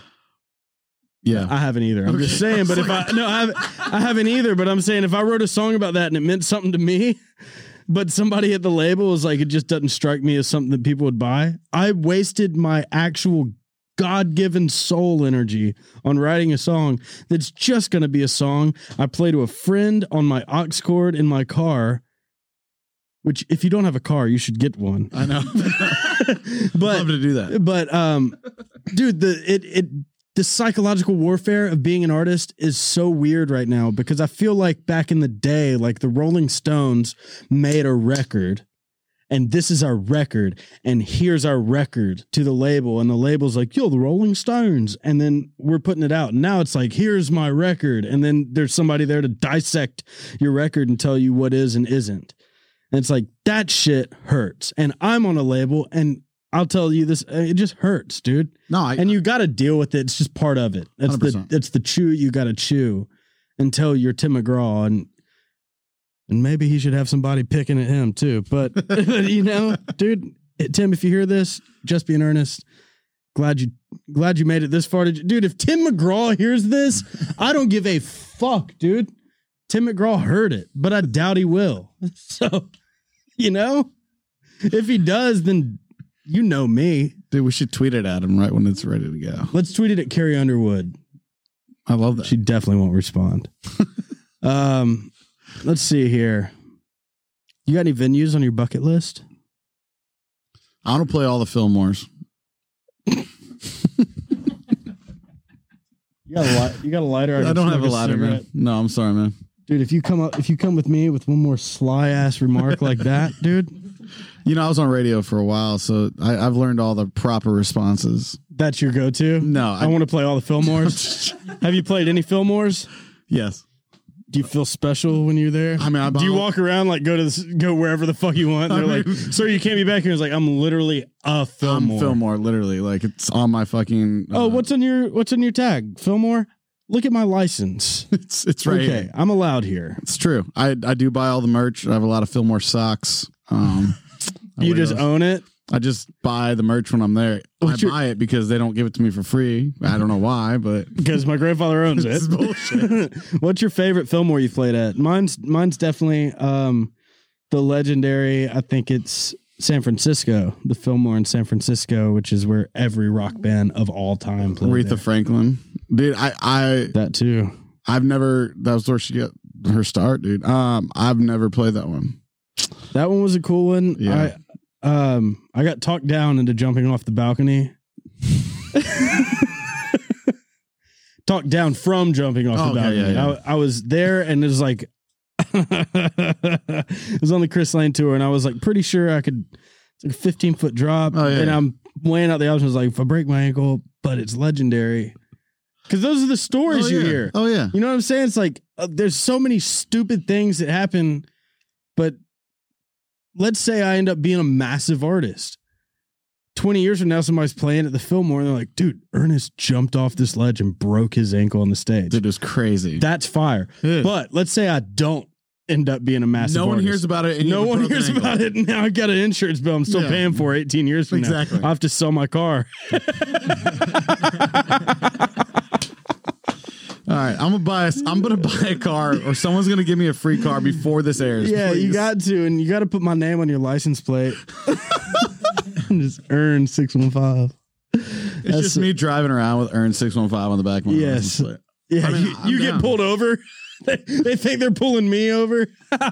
Yeah, I haven't either. I'm just saying, but I haven't either, but I'm saying if I wrote a song about that and it meant something to me, but somebody at the label was like, it just doesn't strike me as something that people would buy. I wasted my actual God-given soul energy on writing a song that's just going to be a song I play to a friend on my aux cord in my car, which if you don't have a car, you should get one. I know. But love to do that. But dude, the psychological warfare of being an artist is so weird right now because I feel like back in the day, like the Rolling Stones made a record and this is our record and here's our record to the label. And the label's like, yo, the Rolling Stones. And then we're putting it out. And now it's like, here's my record. And then there's somebody there to dissect your record and tell you what is and isn't. And it's like, that shit hurts. And I'm on a label and I'll tell you this, it just hurts, dude. No, and you got to deal with it. It's just part of it. It's the chew you got to chew until you're Tim McGraw, and maybe he should have somebody picking at him too. But you know, dude, Tim, if you hear this, just be in earnest. Glad you made it this far, dude. If Tim McGraw hears this, I don't give a fuck, dude. Tim McGraw heard it, but I doubt he will. So, you know, if he does, then. You know me. Dude, we should tweet it at him right when it's ready to go. Let's tweet it at Carrie Underwood. I love that. She definitely won't respond. Let's see here. You got any venues on your bucket list? I want to play all the Fillmores. You got a lighter? I don't have a lighter, man. No, I'm sorry, man. Dude, if you come with me with one more sly ass remark like that, dude, You know, I was on radio for a while, so I've learned all the proper responses. that's your go-to. No, I want to play all the Fillmores. Have you played any Fillmores? Yes. Do you feel special when you're there? I mean, do you walk around like go wherever the fuck you want? And they're like, sir, you can't be back here. It's like, I'm literally a Fillmore. I'm Fillmore, literally. Like, it's on my fucking. Oh, what's on your tag? Fillmore? Look at my license. It's right. Okay, Here. I'm allowed here. It's true. I do buy all the merch. I have a lot of Fillmore socks. You just own it? I just buy the merch when I'm there. I buy it because they don't give it to me for free. I don't know why, but because my grandfather owns it. Bullshit. What's your favorite Fillmore you played at? Mine's definitely the legendary. I think it's San Francisco, the Fillmore in San Francisco, which is where every rock band of all time played. Aretha Franklin, dude. That too. That was where she got her start, dude. I've never played that one. That one was a cool one. Yeah. I got talked down into jumping off the balcony. Talked down from jumping off the balcony. Yeah. I was there, and it was like it was on the Chris Lane tour, and I was like pretty sure I could. It's like a 15-foot drop, and I'm weighing out the options. Like, if I break my ankle, but it's legendary. Because those are the stories you hear. Oh yeah. You know what I'm saying? It's like there's so many stupid things that happen, but let's say I end up being a massive artist. 20 years from now, somebody's playing at the Fillmore, and they're like, dude, Ernest jumped off this ledge and broke his ankle on the stage. Dude, it was crazy. That's fire. Yeah. But let's say I don't end up being a massive No one artist. hears about it. And No one hears about it. And now I got an insurance bill I'm still paying for 18 years from now. I have to sell my car. All right, I'm gonna buy a car, or someone's gonna give me a free car before this airs. Yeah, please. you got to, and you got to put my name on your license plate. And just earn 615. It's just me driving around with Earn 615 on the back of my license plate. Yeah, I mean, you get pulled over. They think they're pulling me over.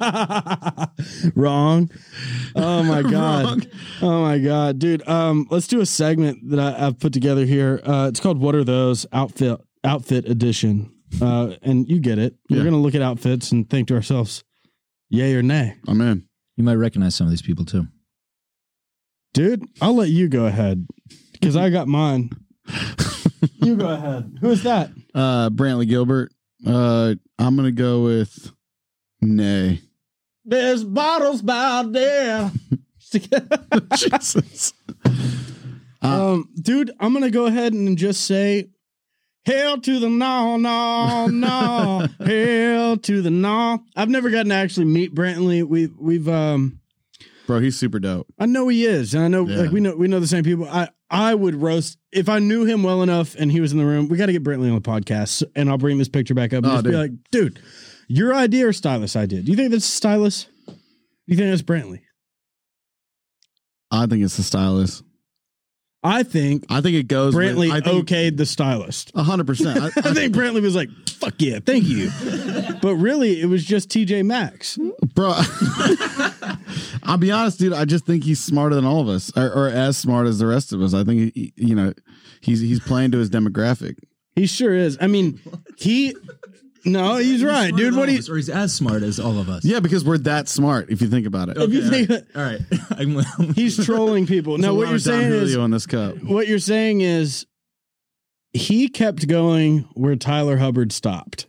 Wrong. Oh my god. Wrong. Oh my god, dude. Let's do a segment that I've put together here. It's called "What Are Those?" Outfit edition. And you get it. We're gonna look at outfits and think to ourselves, yay or nay. I'm in. You might recognize some of these people too. Dude, I'll let you go ahead because I got mine. You go ahead. Who is that? Brantley Gilbert. I'm gonna go with nay. There's bottles by there. Jesus. Dude, I'm gonna go ahead and just say, hell to the no, no, no. Hell to the no. I've never gotten to actually meet Brantley. We've Bro, he's super dope. I know he is, and I know like we know the same people. I would roast if I knew him well enough and he was in the room. We got to get Brantley on the podcast, and I'll bring this picture back up and just be like, dude, your idea or stylist idea? Do you think that's stylist? Do you think that's Brantley? I think it's the stylist. I think it goes. Brantley okayed the stylist. 100%. I think Brantley was like, fuck yeah, thank you. But really, it was just TJ Maxx. Bro, I'll be honest, dude. I just think he's smarter than all of us, or as smart as the rest of us. I think he's playing to his demographic. He sure is. I mean, No, he's right, dude. Or he's as smart as all of us. Yeah, because we're that smart. If you think about it. If you think, all right. He's trolling people. No, what you're saying is on this cup. What you're saying is he kept going where Tyler Hubbard stopped.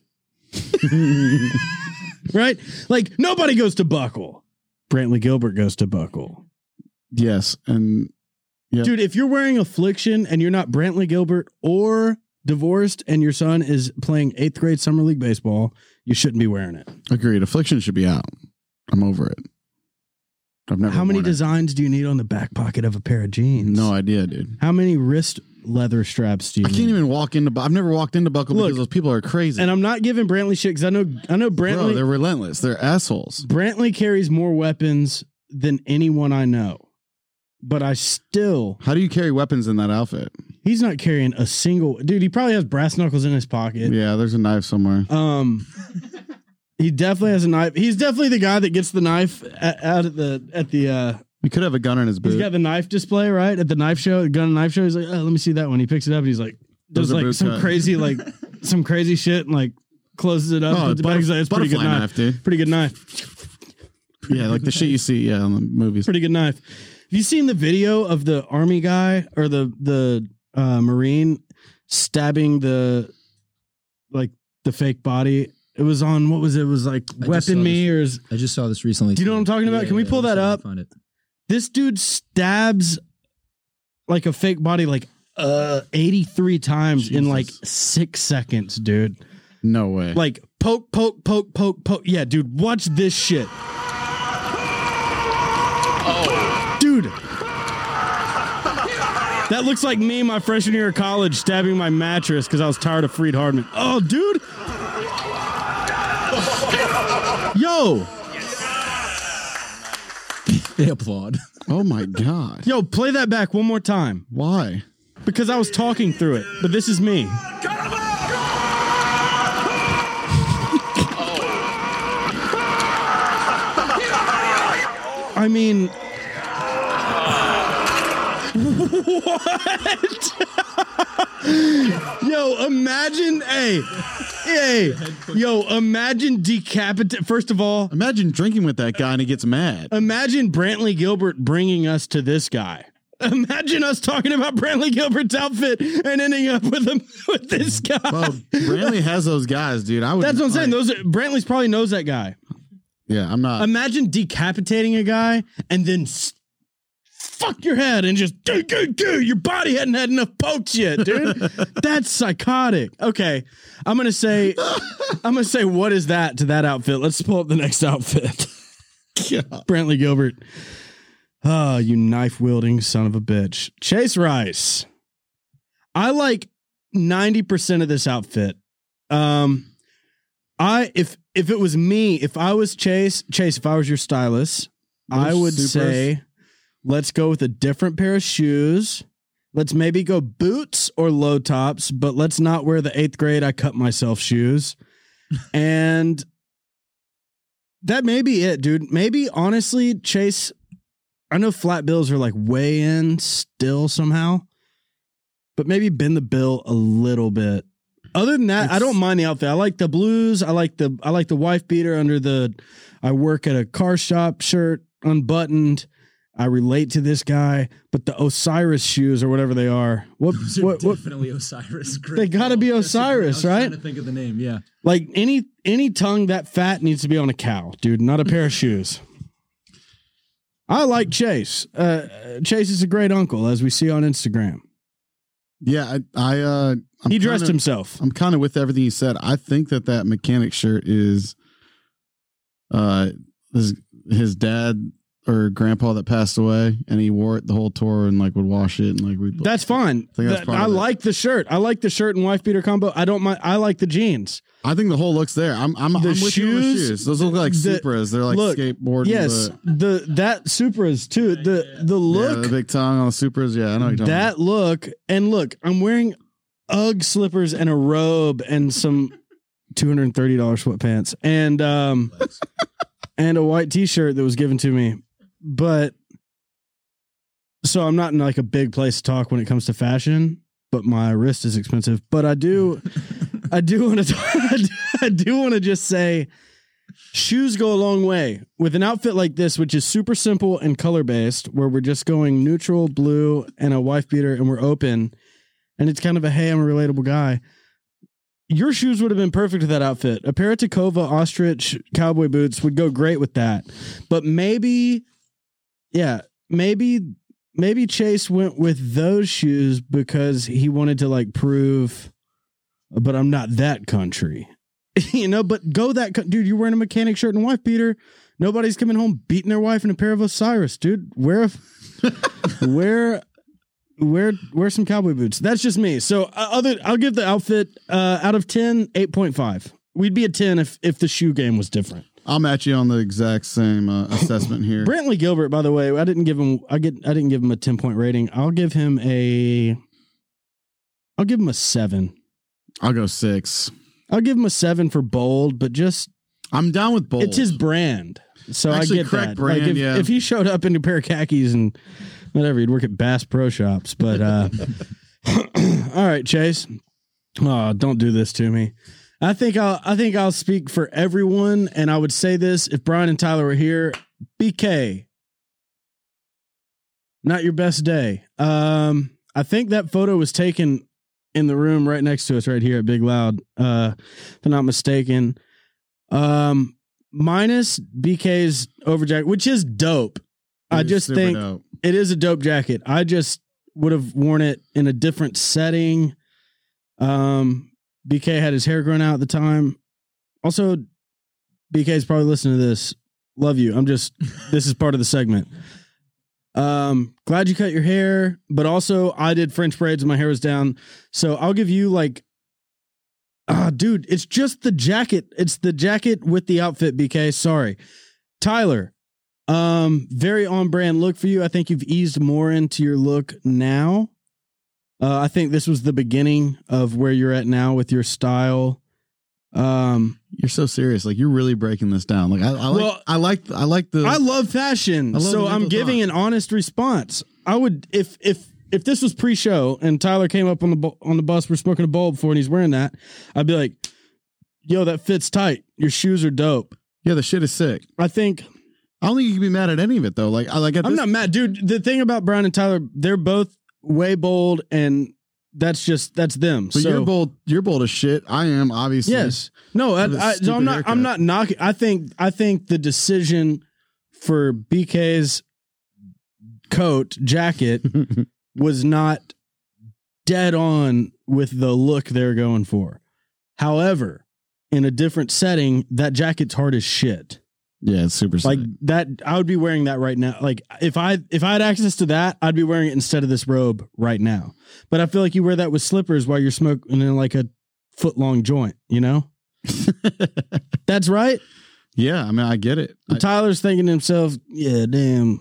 Right? Like nobody goes to Buckle. Brantley Gilbert goes to Buckle. Yes, and dude, if you're wearing Affliction and you're not Brantley Gilbert or divorced and your son is playing 8th grade summer league baseball, you shouldn't be wearing it. Agreed. Affliction should be out. I'm over it. I've never. How many designs do you need on the back pocket of a pair of jeans? No idea, dude. How many wrist leather straps do you need? I can't even walk into. I've never walked into Buckle because those people are crazy. And I'm not giving Brantley shit because I know Brantley. Bro, they're relentless. They're assholes. Brantley carries more weapons than anyone I know. But I still... How do you carry weapons in that outfit? He's not carrying a single... Dude, he probably has brass knuckles in his pocket. Yeah, there's a knife somewhere. He definitely has a knife. He's definitely the guy that gets the knife out at the he could have a gun in his boot. He's got the knife display, right? At the knife show, the gun and knife show. He's like, oh, let me see that one. He picks it up and he's like, does like some crazy, some crazy shit and like closes it up. Oh, Puts it back. He's like, it's a pretty good butterfly knife. dude. Pretty good knife. Yeah, like the shit you see, in the movies. Pretty good knife. Have you seen the video of the army guy or the Marine stabbing the fake body? It was on, what was it? It was like Weapon Me or I just saw this recently. Do you know what I'm talking about? Can we pull that up? Find it. This dude stabs like a fake body like 83 times in like 6 seconds, dude. No way. Like poke. Yeah, dude, watch this shit. Oh. Dude. That looks like me my freshman year of college stabbing my mattress because I was tired of Freed Hardman. Oh, dude. Yo. They applaud. Oh my God. Yo, play that back one more time. Why? Because I was talking through it, but this is me. I mean, what? Yo, imagine, imagine decapitate. First of all, Imagine drinking with that guy and he gets mad. imagine Brantley Gilbert bringing us to this guy. Imagine us talking about Brantley Gilbert's outfit and ending up with him with this guy. Well, Brantley has those guys, dude. That's what I'm saying. Brantley's probably knows that guy. Yeah, I'm not. Imagine decapitating a guy and then fuck your head and just your body hadn't had enough pokes yet, dude. That's psychotic. Okay, I'm gonna say what is that to that outfit? Let's pull up the next outfit. Brantley Gilbert. Oh, you knife wielding son of a bitch. Chase Rice. I like 90% of this outfit. If it was me, if I was Chase, if I was your stylist, I would say, let's go with a different pair of shoes. Let's maybe go boots or low tops, but let's not wear the 8th grade I cut myself shoes. And that may be it, dude. Maybe, honestly, Chase, I know flat bills are like way in still somehow, but maybe bend the bill a little bit. Other than that, I don't mind the outfit. I like the blues. I like the wife beater under the I work at a car shop shirt, unbuttoned. I relate to this guy, but the Osiris shoes or whatever they are. What Definitely Osiris. They got to be Osiris, right? I'm trying to think of the name. Yeah. Like any tongue that fat needs to be on a cow, dude, not a pair of shoes. I like Chase. Chase is a great uncle, as we see on Instagram. Yeah, He dressed himself. I'm kind of with everything he said. I think that mechanic shirt is his dad or grandpa that passed away, and he wore it the whole tour and like would wash it and like we. That's fine. I like the shirt. I like the shirt and wife beater combo. I don't mind. I like the jeans. I think the whole look's there. I'm with you on the shoes. Those look like Supras. They're like skateboarding. Yes, that Supras too. The look, the big tongue on the Supras. Yeah, I know what you're talking about. That look, and look, I'm wearing UGG slippers and a robe and some $230 sweatpants and and a white T-shirt that was given to me. But so I'm not in like a big place to talk when it comes to fashion, but my wrist is expensive. But I do want to just say shoes go a long way with an outfit like this, which is super simple and color based, where we're just going neutral blue and a wife beater and we're open. And it's kind of a, hey, I'm a relatable guy. Your shoes would have been perfect with that outfit. A pair of Tacova ostrich cowboy boots would go great with that. But maybe Chase went with those shoes because he wanted to like prove, but I'm not that country. But go that, dude, you're wearing a mechanic shirt and wife beater. Nobody's coming home beating their wife in a pair of Osiris, dude. Wear some cowboy boots. That's just me. So I'll give the outfit out of 10, 8.5. We'd be a 10 if the shoe game was different. I'll match you on the exact same assessment here. Brantley Gilbert, by the way, I didn't give him a 10-point rating. I'll give him a 7. I'll go 6. I'll give him a 7 for bold, but just I'm down with bold. It's his brand. So actually, I get correct that. Brand, like if he showed up in a pair of khakis and whatever, he'd work at Bass Pro Shops. But all right, Chase. Oh, don't do this to me. I think I'll speak for everyone, and I would say this if Brian and Tyler were here. BK, not your best day. I think that photo was taken in the room right next to us, right here at Big Loud. If I'm not mistaken. Minus BK's over jacket, which is dope. I just think dope. It is a dope jacket. I just would have worn it in a different setting. BK had his hair grown out at the time. Also, BK's probably listening to this. Love you. This is part of the segment. Glad you cut your hair, but also I did French braids and my hair was down. So I'll give you like, dude, it's just the jacket. It's the jacket with the outfit, BK. Sorry. Tyler, very on brand look for you. I think you've eased more into your look now. I think this was the beginning of where you're at now with your style. You're so serious. Like, you're really breaking this down. Like, I love fashion. So I'm giving an honest response. I would, if this was pre-show and Tyler came up on the bus, we're smoking a bowl before and he's wearing that, I'd be like, yo, that fits tight. Your shoes are dope. Yeah, the shit is sick. I don't think you can be mad at any of it though. I'm not mad, dude. The thing about Brian and Tyler, they're both way bold, and that's them. But so you're bold as shit. I am, obviously. Yes. No, I'm not knocking. I think the decision for BK's jacket was not dead on with the look they're going for. However, in a different setting, that jacket's hard as shit. Yeah, it's super sick. Like that, I would be wearing that right now. Like if I had access to that, I'd be wearing it instead of this robe right now. But I feel like you wear that with slippers while you're smoking in like a foot-long joint, you know? That's right. Yeah, I mean, I get it. Tyler's thinking to himself, yeah, damn.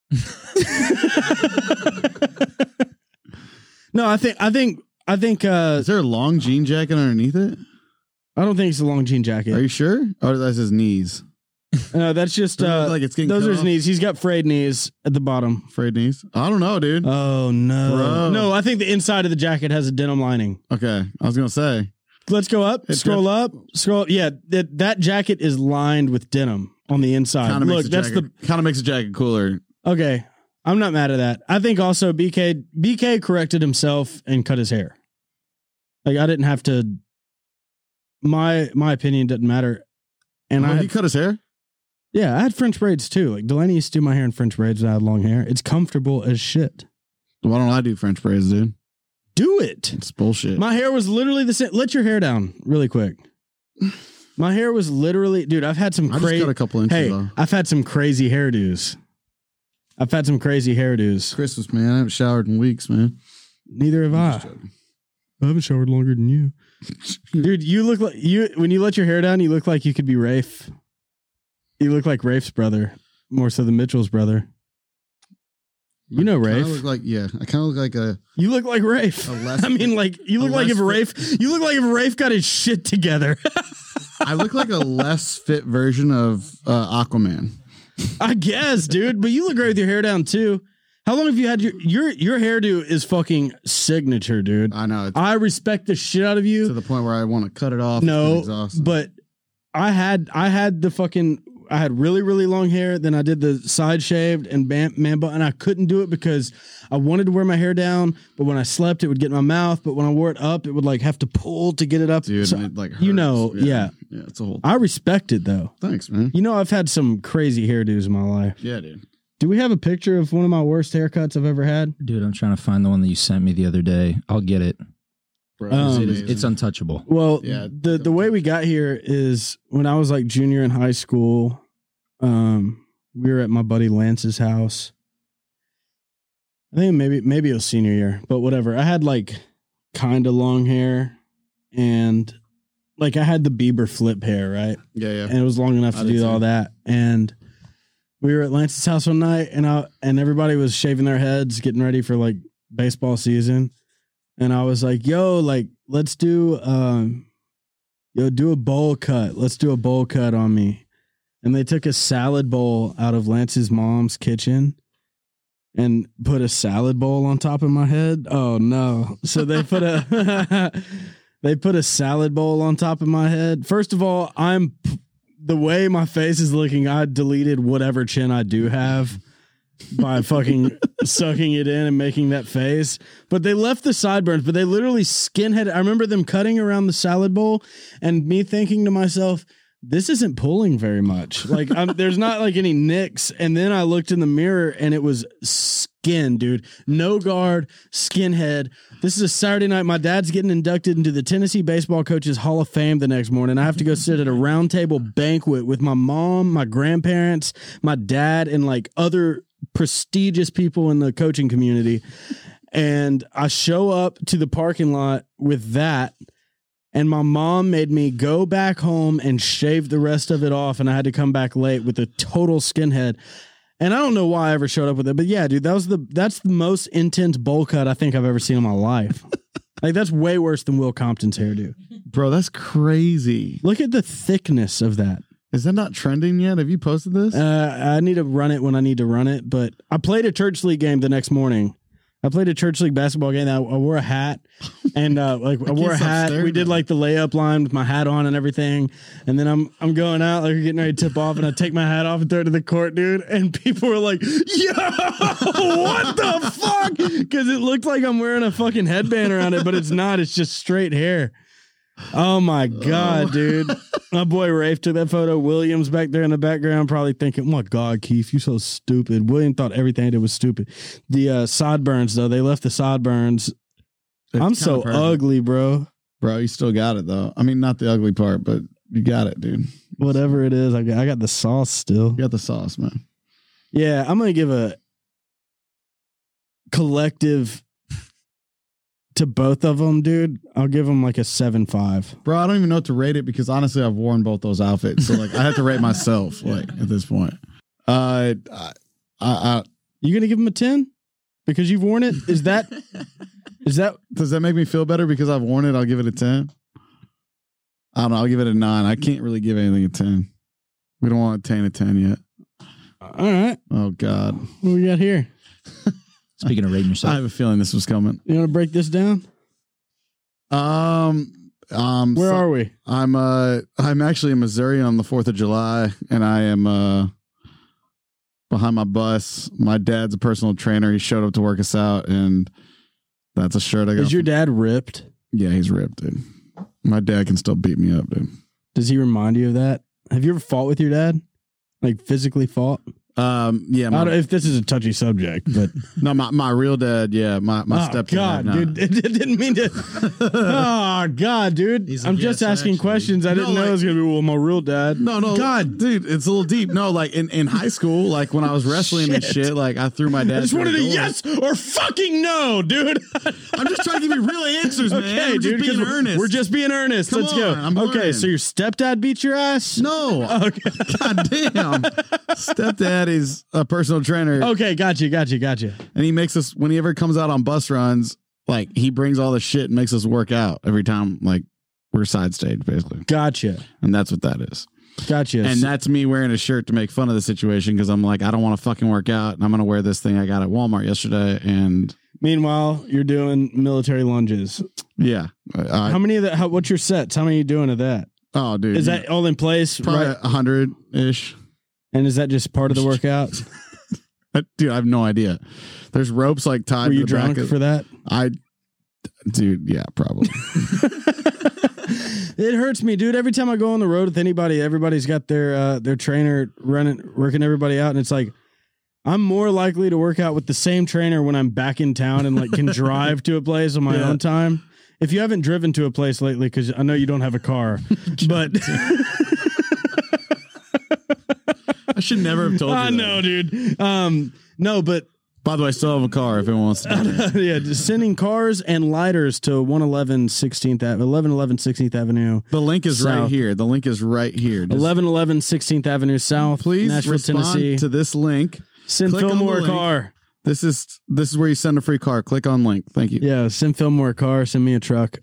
No, I think is there a long jean jacket underneath it? I don't think it's a long jean jacket. Are you sure? Or that's his knees? No, that's just like it's getting those are his knees. He's got frayed knees at the bottom. Frayed knees? I don't know, dude. Oh no. Bro. No, I think the inside of the jacket has a denim lining. Okay. I was gonna say. Let's go up. Scroll up. Yeah, that jacket is lined with denim on the inside. Kind of makes the jacket cooler. Okay. I'm not mad at that. I think also BK corrected himself and cut his hair. Like I didn't have to. My opinion doesn't matter. And he cut his hair? Yeah, I had French braids too. Like Delaney used to do my hair in French braids when I had long hair. It's comfortable as shit. Why don't I do French braids, dude? Do it. It's bullshit. My hair was literally the same. Let your hair down really quick. My hair was literally, dude, I've had some crazy. I just got a couple inches though. I've had some crazy hairdos. Christmas, man. I haven't showered in weeks, man. Neither have I. I haven't showered longer than you. Dude, you look like when you let your hair down, you look like you could be Rafe. You look like Rafe's brother, more so than Mitchell's brother. You know Rafe. I kind of look like a. You look like Rafe. I mean, like you look like if Rafe. You look like if Rafe got his shit together. I look like a less fit version of Aquaman. I guess, dude. But you look great with your hair down too. How long have you had your hairdo is fucking signature, dude. I know. I respect the shit out of you to the point where I want to cut it off. No, but I had really, really long hair. Then I did the side shaved and man bun, and I couldn't do it because I wanted to wear my hair down, but when I slept, it would get in my mouth. But when I wore it up, it would like have to pull to get it up. Dude, so, it like hurts. You know, yeah, it's a whole. I respect it though. Thanks, man. You know, I've had some crazy hairdos in my life. Yeah, dude. Do we have a picture of one of my worst haircuts I've ever had? Dude, I'm trying to find the one that you sent me the other day. I'll get it. Bro, it's untouchable. Well, yeah, the way we got here is when I was like junior in high school. We were at my buddy Lance's house. I think maybe it was senior year, but whatever. I had like kind of long hair, and like I had the Bieber flip hair, right? Yeah. And it was long enough to do all that. And we were at Lance's house one night, and everybody was shaving their heads, getting ready for like baseball season. And I was like, "Yo, like let's do do a bowl cut. Let's do a bowl cut on me." And they took a salad bowl out of Lance's mom's kitchen and put a salad bowl on top of my head. Oh no. So they put They put a salad bowl on top of my head. First of all, the way my face is looking, I deleted whatever chin I do have by fucking sucking it in and making that face. But they left the sideburns, but they literally skinhead. I remember them cutting around the salad bowl and me thinking to myself, this isn't pulling very much. Like there's not like any nicks. And then I looked in the mirror and it was skin, dude. No guard, skinhead. This is a Saturday night. My dad's getting inducted into the Tennessee Baseball Coaches Hall of Fame the next morning. I have to go sit at a round table banquet with my mom, my grandparents, my dad, and like other prestigious people in the coaching community. And I show up to the parking lot with that. And my mom made me go back home and shave the rest of it off. And I had to come back late with a total skinhead. And I don't know why I ever showed up with it. But yeah, dude, that's the most intense bowl cut I think I've ever seen in my life. Like, that's way worse than Will Compton's hairdo. Bro, that's crazy. Look at the thickness of that. Is that not trending yet? Have you posted this? I need to run it when I need to run it. But I played a church league game the next morning. I played a church league basketball game. I wore a hat and I wore a hat. We did like the layup line with my hat on and everything. And then I'm going out, like, getting ready to tip off, and I take my hat off and throw it to the court, dude. And people were like, yo, what the fuck? Because it looked like I'm wearing a fucking headband around it, but it's not. It's just straight hair. Oh my God, dude. My boy Rafe took that photo. William's back there in the background, probably thinking, oh my God, Keith, you so stupid. William thought everything I did was stupid. The sideburns, though, they left the sideburns. I'm so ugly, bro. Bro, you still got it, though. I mean, not the ugly part, but you got it, dude. Whatever it is, I got the sauce still. You got the sauce, man. Yeah, I'm going to give a collective to both of them, dude. I'll give them like a 7.5. Bro, I don't even know what to rate it because honestly, I've worn both those outfits. So like, I have to rate myself like at this point. You gonna give them a 10 because you've worn it? Is that does that make me feel better because I've worn it? I'll give it a 10. I don't know. I'll give it a 9. I can't really give anything a 10. We don't want to attain a 10 yet. All right. Oh God. What we got here? Speaking of rating yourself, I have a feeling this was coming. You want to break this down? Where are we? I'm actually in Missouri on the 4th of July, and I am behind my bus. My dad's a personal trainer. He showed up to work us out, and that's a shirt I got. Is your dad ripped? Yeah, he's ripped, dude. My dad can still beat me up, dude. Does he remind you of that? Have you ever fought with your dad? Like physically fought? Yeah. If this is a touchy subject, but no, my real dad. Yeah, my stepdad. God, no. dude, it didn't mean to. Oh God, dude, I'm just asking questions. I didn't know it was gonna be my real dad. No, God, dude, it's a little deep. No, like in high school, like when I was wrestling and shit, like I threw my dad. I just wanted a yes or fucking no, dude. I'm just trying to give you real answers, man. Okay, dude, being earnest. We're just being earnest. Let's go. Okay, so your stepdad beat your ass? No. Okay. God damn. Stepdad is a personal trainer. Okay, gotcha. And he makes us, when he ever comes out on bus runs, like he brings all the shit and makes us work out every time, like we're side stage, basically. Gotcha. And that's what that is. Gotcha. And that's me wearing a shirt to make fun of the situation because I'm like, I don't want to fucking work out, and I'm going to wear this thing I got at Walmart yesterday. And meanwhile, you're doing military lunges. Yeah. How many of that? What's your sets? How many are you doing of that? Oh, dude. Is that all in place? Probably 100-ish. And is that just part of the workout? Dude, I have no idea. There's ropes like tied. Were you to the drunk back for that? Dude, yeah, probably. It hurts me, dude. Every time I go on the road with anybody, everybody's got their trainer working everybody out, and it's like I'm more likely to work out with the same trainer when I'm back in town and like can drive to a place on my own time. If you haven't driven to a place lately, because I know you don't have a car, but. I should never have told you. I know, dude. No, but by the way, I still have a car if anyone wants to. Yeah, just sending cars and lighters to 1111 16th Avenue. The link is South. right here. The link is right here. 1111 16th Avenue South. Please Nashville, respond Tennessee. to this link. Send Click Fillmore a car. This is where you send a free car. Click on link. Thank you. Yeah, send Fillmore a car. Send me a truck.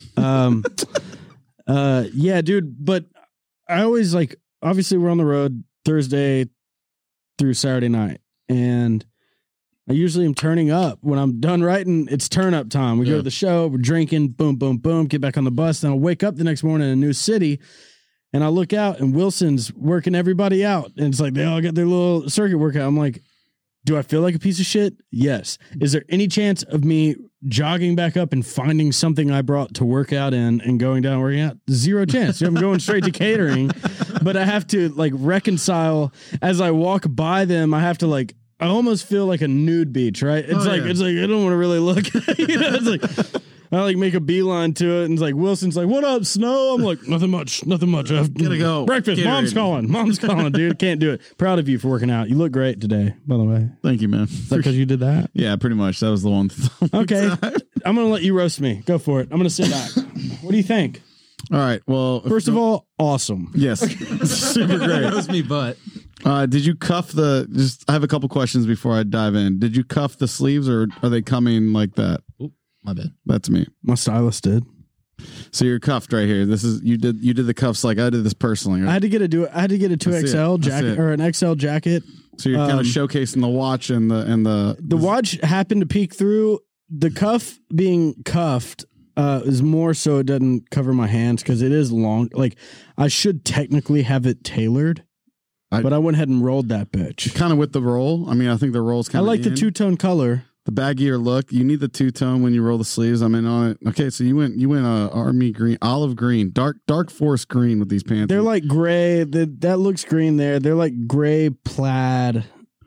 Yeah, dude. But I always like. Obviously, we're on the road Thursday through Saturday night, and I usually am turning up. When I'm done writing, it's turn up time. We go Yeah. to the show, we're drinking, boom, boom, boom, get back on the bus. Then I'll wake up the next morning in a new city and I look out and Wilson's working everybody out. And it's like they all got their little circuit workout. I'm like, do I feel like a piece of shit? Yes. Is there any chance of me jogging back up and finding something I brought to work out in and going down and working out? Zero chance. I'm going straight to catering, but I have to like reconcile as I walk by them. I have to like, I almost feel like a nude beach, right? It's like I don't want to really look. It's like I like make a beeline to it, and it's like Wilson's like, "What up, Snow?" I'm like, "Nothing much. I have Gotta go. breakfast. Gatorade. Mom's calling, dude. Can't do it. Proud of you for working out. You look great today, by the way. Thank you, man. Is that because you did that? Yeah, pretty much. That was the one. Okay, I'm gonna let you roast me. Go for it. I'm gonna sit back. What do you think? All right. Well, First of all, awesome. yes, super great. That was me, but Did you cuff the? Just, I have a couple questions before I dive in. Did you cuff the sleeves, or are they coming like that? my bad. That's me. My stylist did. So you're cuffed right here. This is you did the cuffs like I did this personally. Right? I had to get a 2XL jacket or an XL jacket. So you're kind of showcasing the watch and the watch happened to peek through. The cuff being cuffed is more so it doesn't cover my hands because it is long. Like I should technically have it tailored, but I went ahead and rolled that bitch. kind of with the roll. I mean, I think the roll's I kind of like the two-tone color. the baggier look. You need the two-tone when you roll the sleeves. I'm in on it. Okay, so you went army green, olive green, dark forest green with these pants. They're like gray. That looks green there. They're like gray plaid.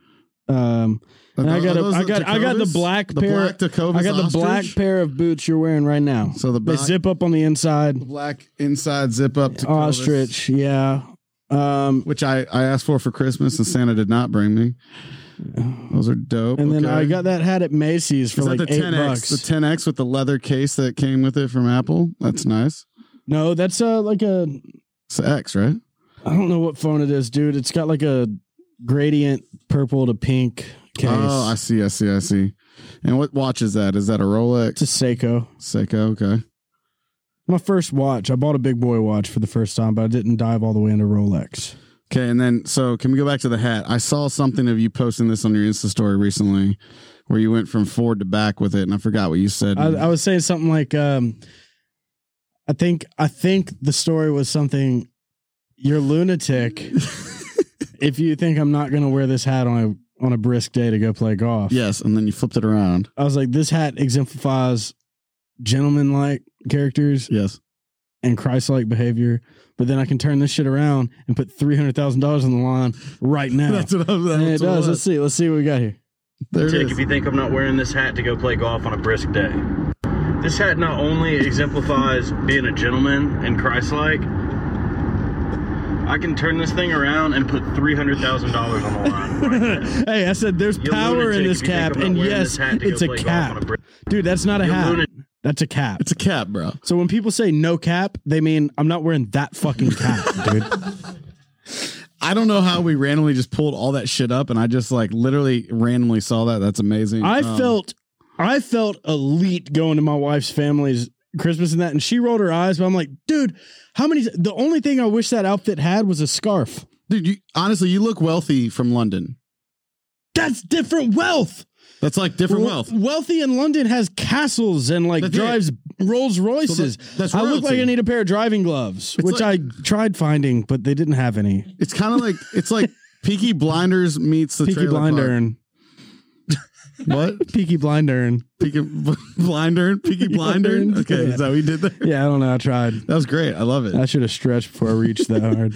And I got the black pair. I got the black pair of boots you're wearing right now. So they zip up on the inside. the black inside zip up to Ostrich, yeah. which I asked for Christmas and Santa did not bring me. Those are dope. And then Okay. I got that hat at Macy's for Is like that the $8. 10X? The 10X with the leather case that came with it from Apple. That's nice. No, that's like a It's the X, right? I don't know what phone it is, dude. It's got like a gradient purple to pink case. Oh, I see. And what watch is that? Is that a Rolex? It's a Seiko. Seiko, okay. My first watch. I bought a big boy watch for the first time, but I didn't dive all the way into Rolex. Okay, and then so can we go back to the hat? I saw something of you posting this on your Insta story recently where you went from forward to back with it, and I forgot what you said. I was saying something like I think the story was something, you're lunatic if you think I'm not going to wear this hat on a brisk day to go play golf. Yes, and then you flipped it around. I was like, this hat exemplifies gentleman-like characters Yes. and Christ-like behavior, but then I can turn this shit around and put $300,000 on the line right now. That's what I'm and it does. Let's see what we got here. There it Tick, is. if you think I'm not wearing this hat to go play golf on a brisk day. This hat not only exemplifies being a gentleman and Christ-like, I can turn this thing around and put $300,000 on the line. Right now. Hey, I said there's power in this cap, and yes, it's a cap. Dude, that's not a hat. That's a cap. It's a cap, bro. So when people say no cap, they mean I'm not wearing that fucking cap, dude. I don't know how we randomly just pulled all that shit up, and I just like literally randomly saw that. That's amazing. I felt elite going to my wife's family's Christmas and that, and she rolled her eyes, but I'm like, dude, the only thing I wish that outfit had was a scarf. Dude, honestly, you look wealthy from London. That's different wealth. That's like different wealth. Wealthy in London has castles and like drives Rolls Royces. So that's I look like royalty. I need a pair of driving gloves, which I tried finding, but they didn't have any. It's kind of like Peaky Blinders meets the Peaky Trailer Park. Blindern. What? Peaky Blindern. Peaky Blindern? Peaky Blindern? Okay, Yeah. is that what we did there? Yeah, I don't know. I tried. That was great. I love it. I should have stretched before I reached that hard.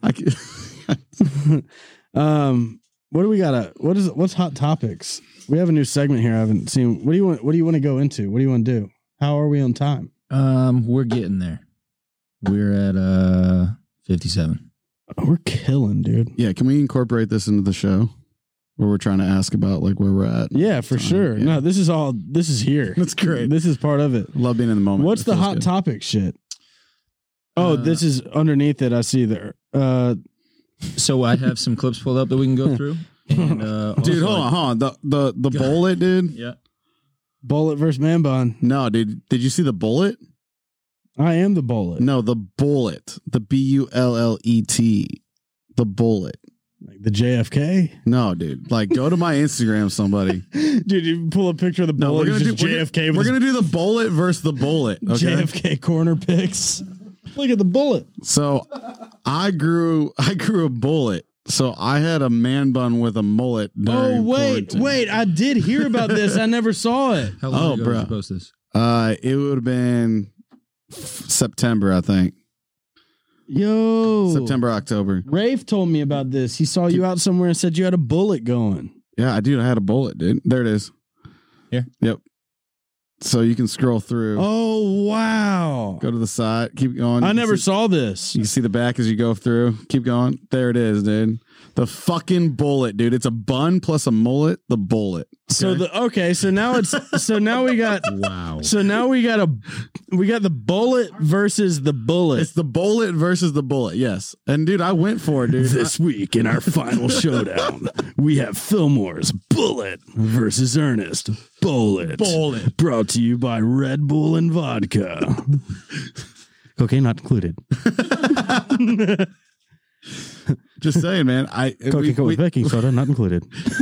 What do we got? What's hot topics? We have a new segment here I haven't seen. What do you want to go into? What do you want to do? How are we on time? We're getting there. We're at 57. Oh, we're killing, dude. Yeah, can we incorporate this into the show? Where we're trying to ask about like where we're at. Yeah, for sure. Yeah. No, this is here. That's great. This is part of it. Love being in the moment. What's It the feels hot good. topic shit? Oh, this is underneath it. I see there. So I have some clips pulled up that we can go through. And, Dude, also, hold on. The bullet, dude. Yeah. Bullet versus man bun. No, dude. Did you see the bullet? I am the bullet. No, the bullet. The BULLET. The bullet. Like the JFK? No, dude. Like, go to my Instagram, somebody. Dude, you pull a picture of the No, bullet. we're gonna do JFK. We're gonna do the bullet versus the bullet. Okay. JFK corner picks. Look at the bullet. So I grew a bullet. So I had a man bun with a mullet. Oh, quarantine. wait. I did hear about this. I never saw it. How long ago bro. did you post this? It would have been September, I think. Yo. September, October. Rafe told me about this. He saw you out somewhere and said you had a bullet going. Yeah, I do. I had a bullet, dude. There it is. Here? Yep. So you can scroll through. Oh, wow. Go to the side. Keep going. I You never see- saw this. You can see the back as you go through. Keep going. There it is, dude. The fucking bullet, dude. It's a bun plus a mullet. The bullet. So now we got Wow. so now we got the bullet versus the bullet. It's the bullet versus the bullet. Yes. And dude, I went for it, dude. This week in our final showdown, we have Fillmore's Bullet versus Ernest Bullet. Bullet. Brought to you by Red Bull and vodka. Cocaine not included. Just saying, man. Coca-Cola with baking soda not included.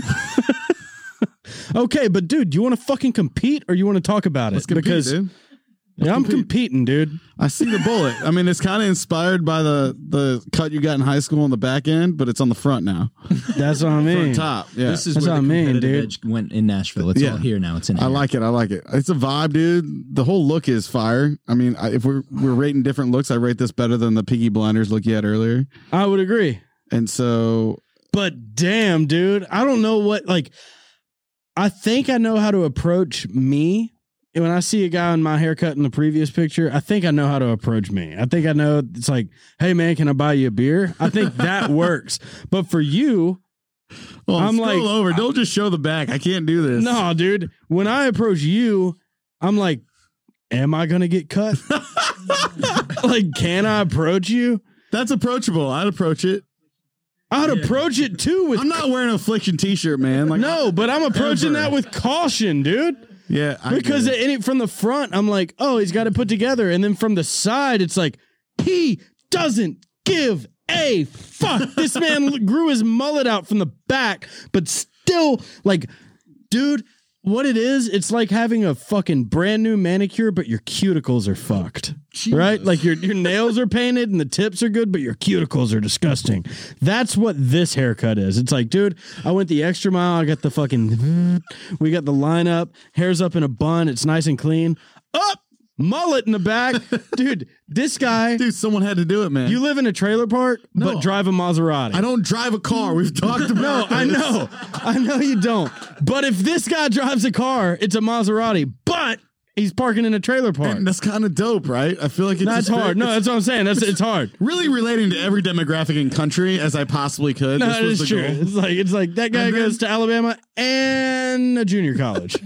Okay, but dude, do you want to fucking compete or you want to talk about it? Let's compete, dude. Yeah, I'm competing, dude. I see the bullet. I mean, it's kind of inspired by the cut you got in high school on the back end, but it's on the front now. That's what I mean. Front top. Yeah. This is That's where what the I mean, competitive dude. edge went in Nashville. It's Yeah. all here now. It's in I air. like it. I like it. It's a vibe, dude. The whole look is fire. I mean, if we're rating different looks, I rate this better than the Peaky Blinders look you had earlier. I would agree. And so, But damn, dude, I don't know what, like, I think I know how to approach me. And when I see a guy in my haircut in the previous picture, I think I know how to approach me. I think I know it's like, hey, man, can I buy you a beer? I think that works. But for you, I'm scroll like, over. Don't just show the back. I can't do this. no, dude, when I approach you, I'm like, am I going to get cut? Like, can I approach you? That's approachable. I'd approach it. I'd approach it too with I'm not wearing an Affliction t-shirt, man. Like, no, but I'm approaching Ever. that with caution, dude. yeah, I Because get it. from the front, I'm like, oh, he's got it put together. And then from the side, it's like, he doesn't give a fuck. This man grew his mullet out from the back, but still, like, dude, what it is, it's like having a fucking brand new manicure, but your cuticles are fucked. Right? Like your nails are painted and the tips are good, but your cuticles are disgusting. That's what this haircut is. It's like, dude, I went the extra mile. I got the fucking, we got the lineup, hair's up in a bun. It's nice and clean. Up, mullet in the back. Dude, this guy, Dude, someone had to do it, man. you live in a trailer park, No. but drive a Maserati. I don't drive a car. We've talked about No, I know. I know you don't. But if this guy drives a car, it's a Maserati. But he's parking in a trailer park. And that's kind of dope, right? I feel like it's That's just hard. No, that's what I'm saying. It's hard. really relating to every demographic in country as I possibly could. No, This it was is the true. goal. It's like that guy And then- goes to Alabama and a junior college.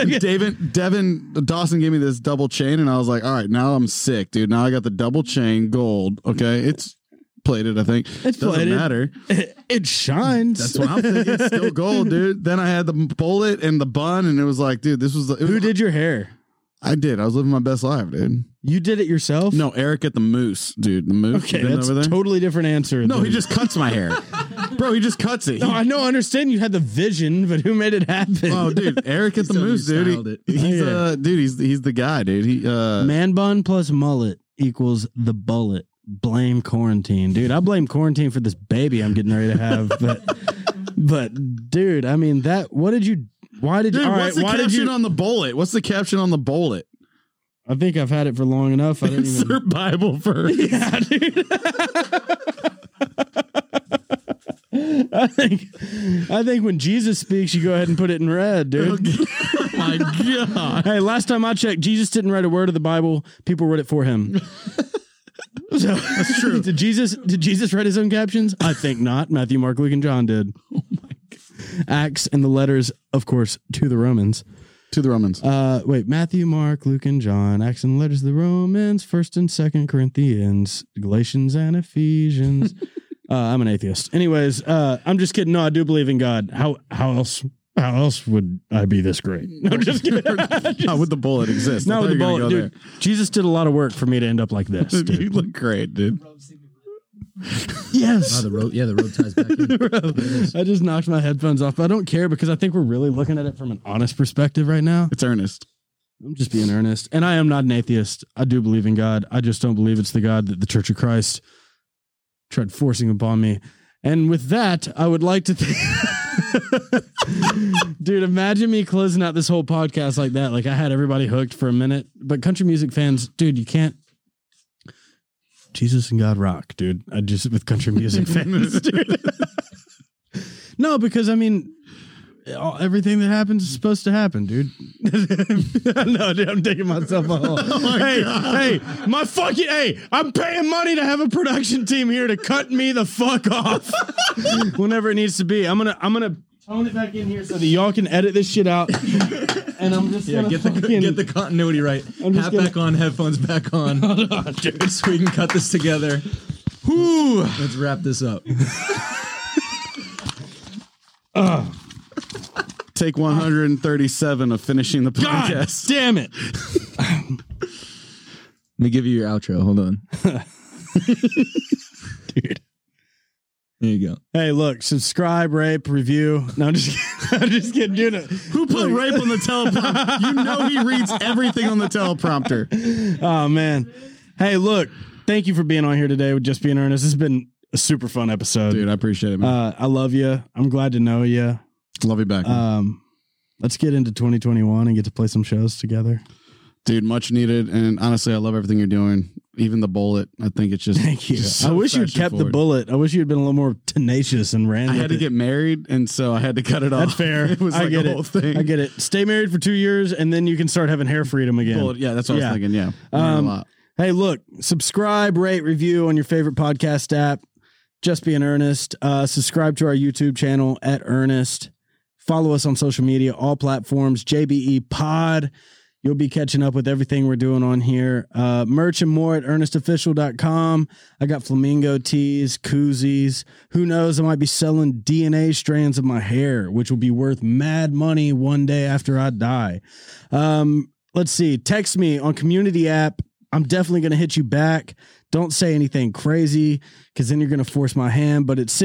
Devin Dawson gave me this double chain, and I was like, all right, now I'm sick, dude. Now I got the double chain gold. Okay, it's plated, I think. It's Doesn't plated. matter. It shines. That's what I'm thinking. It's still gold, dude. Then I had the bullet and the bun, and it was like, dude, this was the. Who did your hair? I did. I was living my best life, dude. You did it yourself? No, Eric at the Moose, dude. The Moose. Okay, Been that's over a there. totally different answer. No, than- he just cuts my hair, bro. He just cuts it. No, I know. I understand you had the vision, but who made it happen? Oh, dude, Eric at the Still Moose, you dude. styled it. He's the guy, dude. He Man bun plus mullet equals the bullet. Blame quarantine, dude. I blame quarantine for this baby I'm getting ready to have. But dude, I mean that. What did you? Why did you? Dude, All what's right, the why did caption you? on the bullet? What's the caption on the bullet? I think I've had it for long enough. I didn't even. Insert Bible verse. Yeah, dude. I think when Jesus speaks, you go ahead and put it in red, dude. Oh my god. Hey, last time I checked, Jesus didn't write a word of the Bible. People wrote it for him. So, that's true. Did Jesus write his own captions? I think not. Matthew, Mark, Luke, and John did. Oh my god. Acts and the letters, of course, to the Romans. To the Romans. Wait, Matthew, Mark, Luke, and John. Acts and the letters to the Romans, 1st and 2nd Corinthians, Galatians and Ephesians. I'm an atheist. Anyways, I'm just kidding. No, I do believe in God. How else would I be this great? No, just kidding. How would the bullet exist? I Not thought with the you were bullet, gonna dude. Jesus did a lot of work for me to end up like this. go there. You Dude. look great, dude. Yes. the road ties back in. Bro, I just knocked my headphones off. But I don't care because I think we're really looking at it from an honest perspective right now. It's earnest. I'm just being earnest. And I am not an atheist. I do believe in God. I just don't believe it's the God that the Church of Christ tried forcing upon me. And with that, I would like to dude, imagine me closing out this whole podcast like that. Like I had everybody hooked for a minute. But country music fans, dude, you can't. Jesus and God rock, dude. I just with country music fans, dude. No, because I mean, everything that happens is supposed to happen, dude. No, dude, I'm taking myself off. I'm paying money to have a production team here to cut me the fuck off whenever it needs to be. I'm gonna tone it back in here so that y'all can edit this shit out. And I'm just gonna get the continuity right. Hat back on, headphones back on. Hold on, dude. So we can cut this together. Whew. Let's wrap this up. Take 137 of finishing the podcast. God damn it. Let me give you your outro. Hold on. Dude. There you go. Hey, look, subscribe, rate, review. No, I'm just kidding. I'm just kidding, dude. Who put rape on the teleprompter? You know he reads everything on the teleprompter. Oh, man. Hey, look, thank you for being on here today with Just Being Earnest. This has been a super fun episode. Dude, I appreciate it, man. I love you. I'm glad to know you. Love you back. Let's get into 2021 and get to play some shows together. Dude, much needed. And honestly, I love everything you're doing. Even the bullet. I think it's just. Thank you. Just so I wish you'd fashion kept the forward. bullet. I wish you'd been a little more tenacious and ran. I with had to it. get married, and so I had to cut it off. That's fair. It was I like get a whole thing. I get it. Stay married for 2 years, and then you can start having hair freedom again. Bullet. Yeah, that's what I was thinking. Yeah. A lot. Hey, look, subscribe, rate, review on your favorite podcast app. Just Being Earnest. Subscribe to our YouTube channel at Earnest. Follow us on social media, all platforms, JBE Pod. You'll be catching up with everything we're doing on here. Merch and more at earnestofficial.com. I got flamingo tees, koozies. Who knows? I might be selling DNA strands of my hair, which will be worth mad money one day after I die. Let's see. Text me on community app. I'm definitely going to hit you back. Don't say anything crazy because then you're going to force my hand. But it's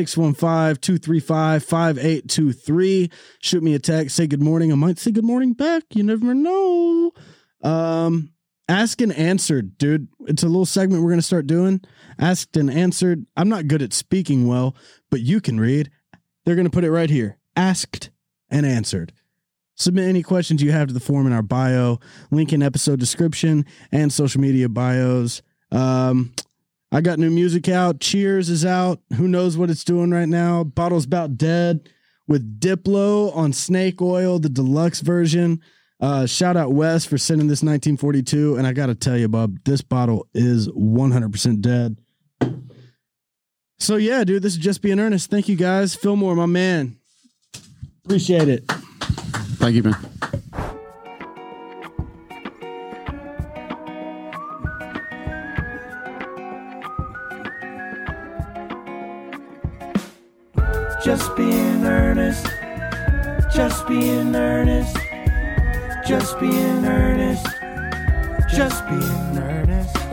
615-235-5823. Shoot me a text. Say good morning. I might say good morning back. You never know. Asked and answered, dude. It's a little segment we're going to start doing. Asked and answered. I'm not good at speaking well, but you can read. They're going to put it right here. Asked and answered. Submit any questions you have to the form in our bio, link in episode description, and social media bios. I got new music out. Cheers is out. Who knows what it's doing right now? Bottle's About Dead with Diplo on Snake Oil, the deluxe version. Shout out Wes for sending this 1942. And I got to tell you, Bob, this bottle is 100% dead. So yeah, dude, this is Just Being Earnest. Thank you guys. Fillmore, my man. Appreciate it. Thank you, man. Just being earnest. Just being earnest. Just being earnest. Just being earnest.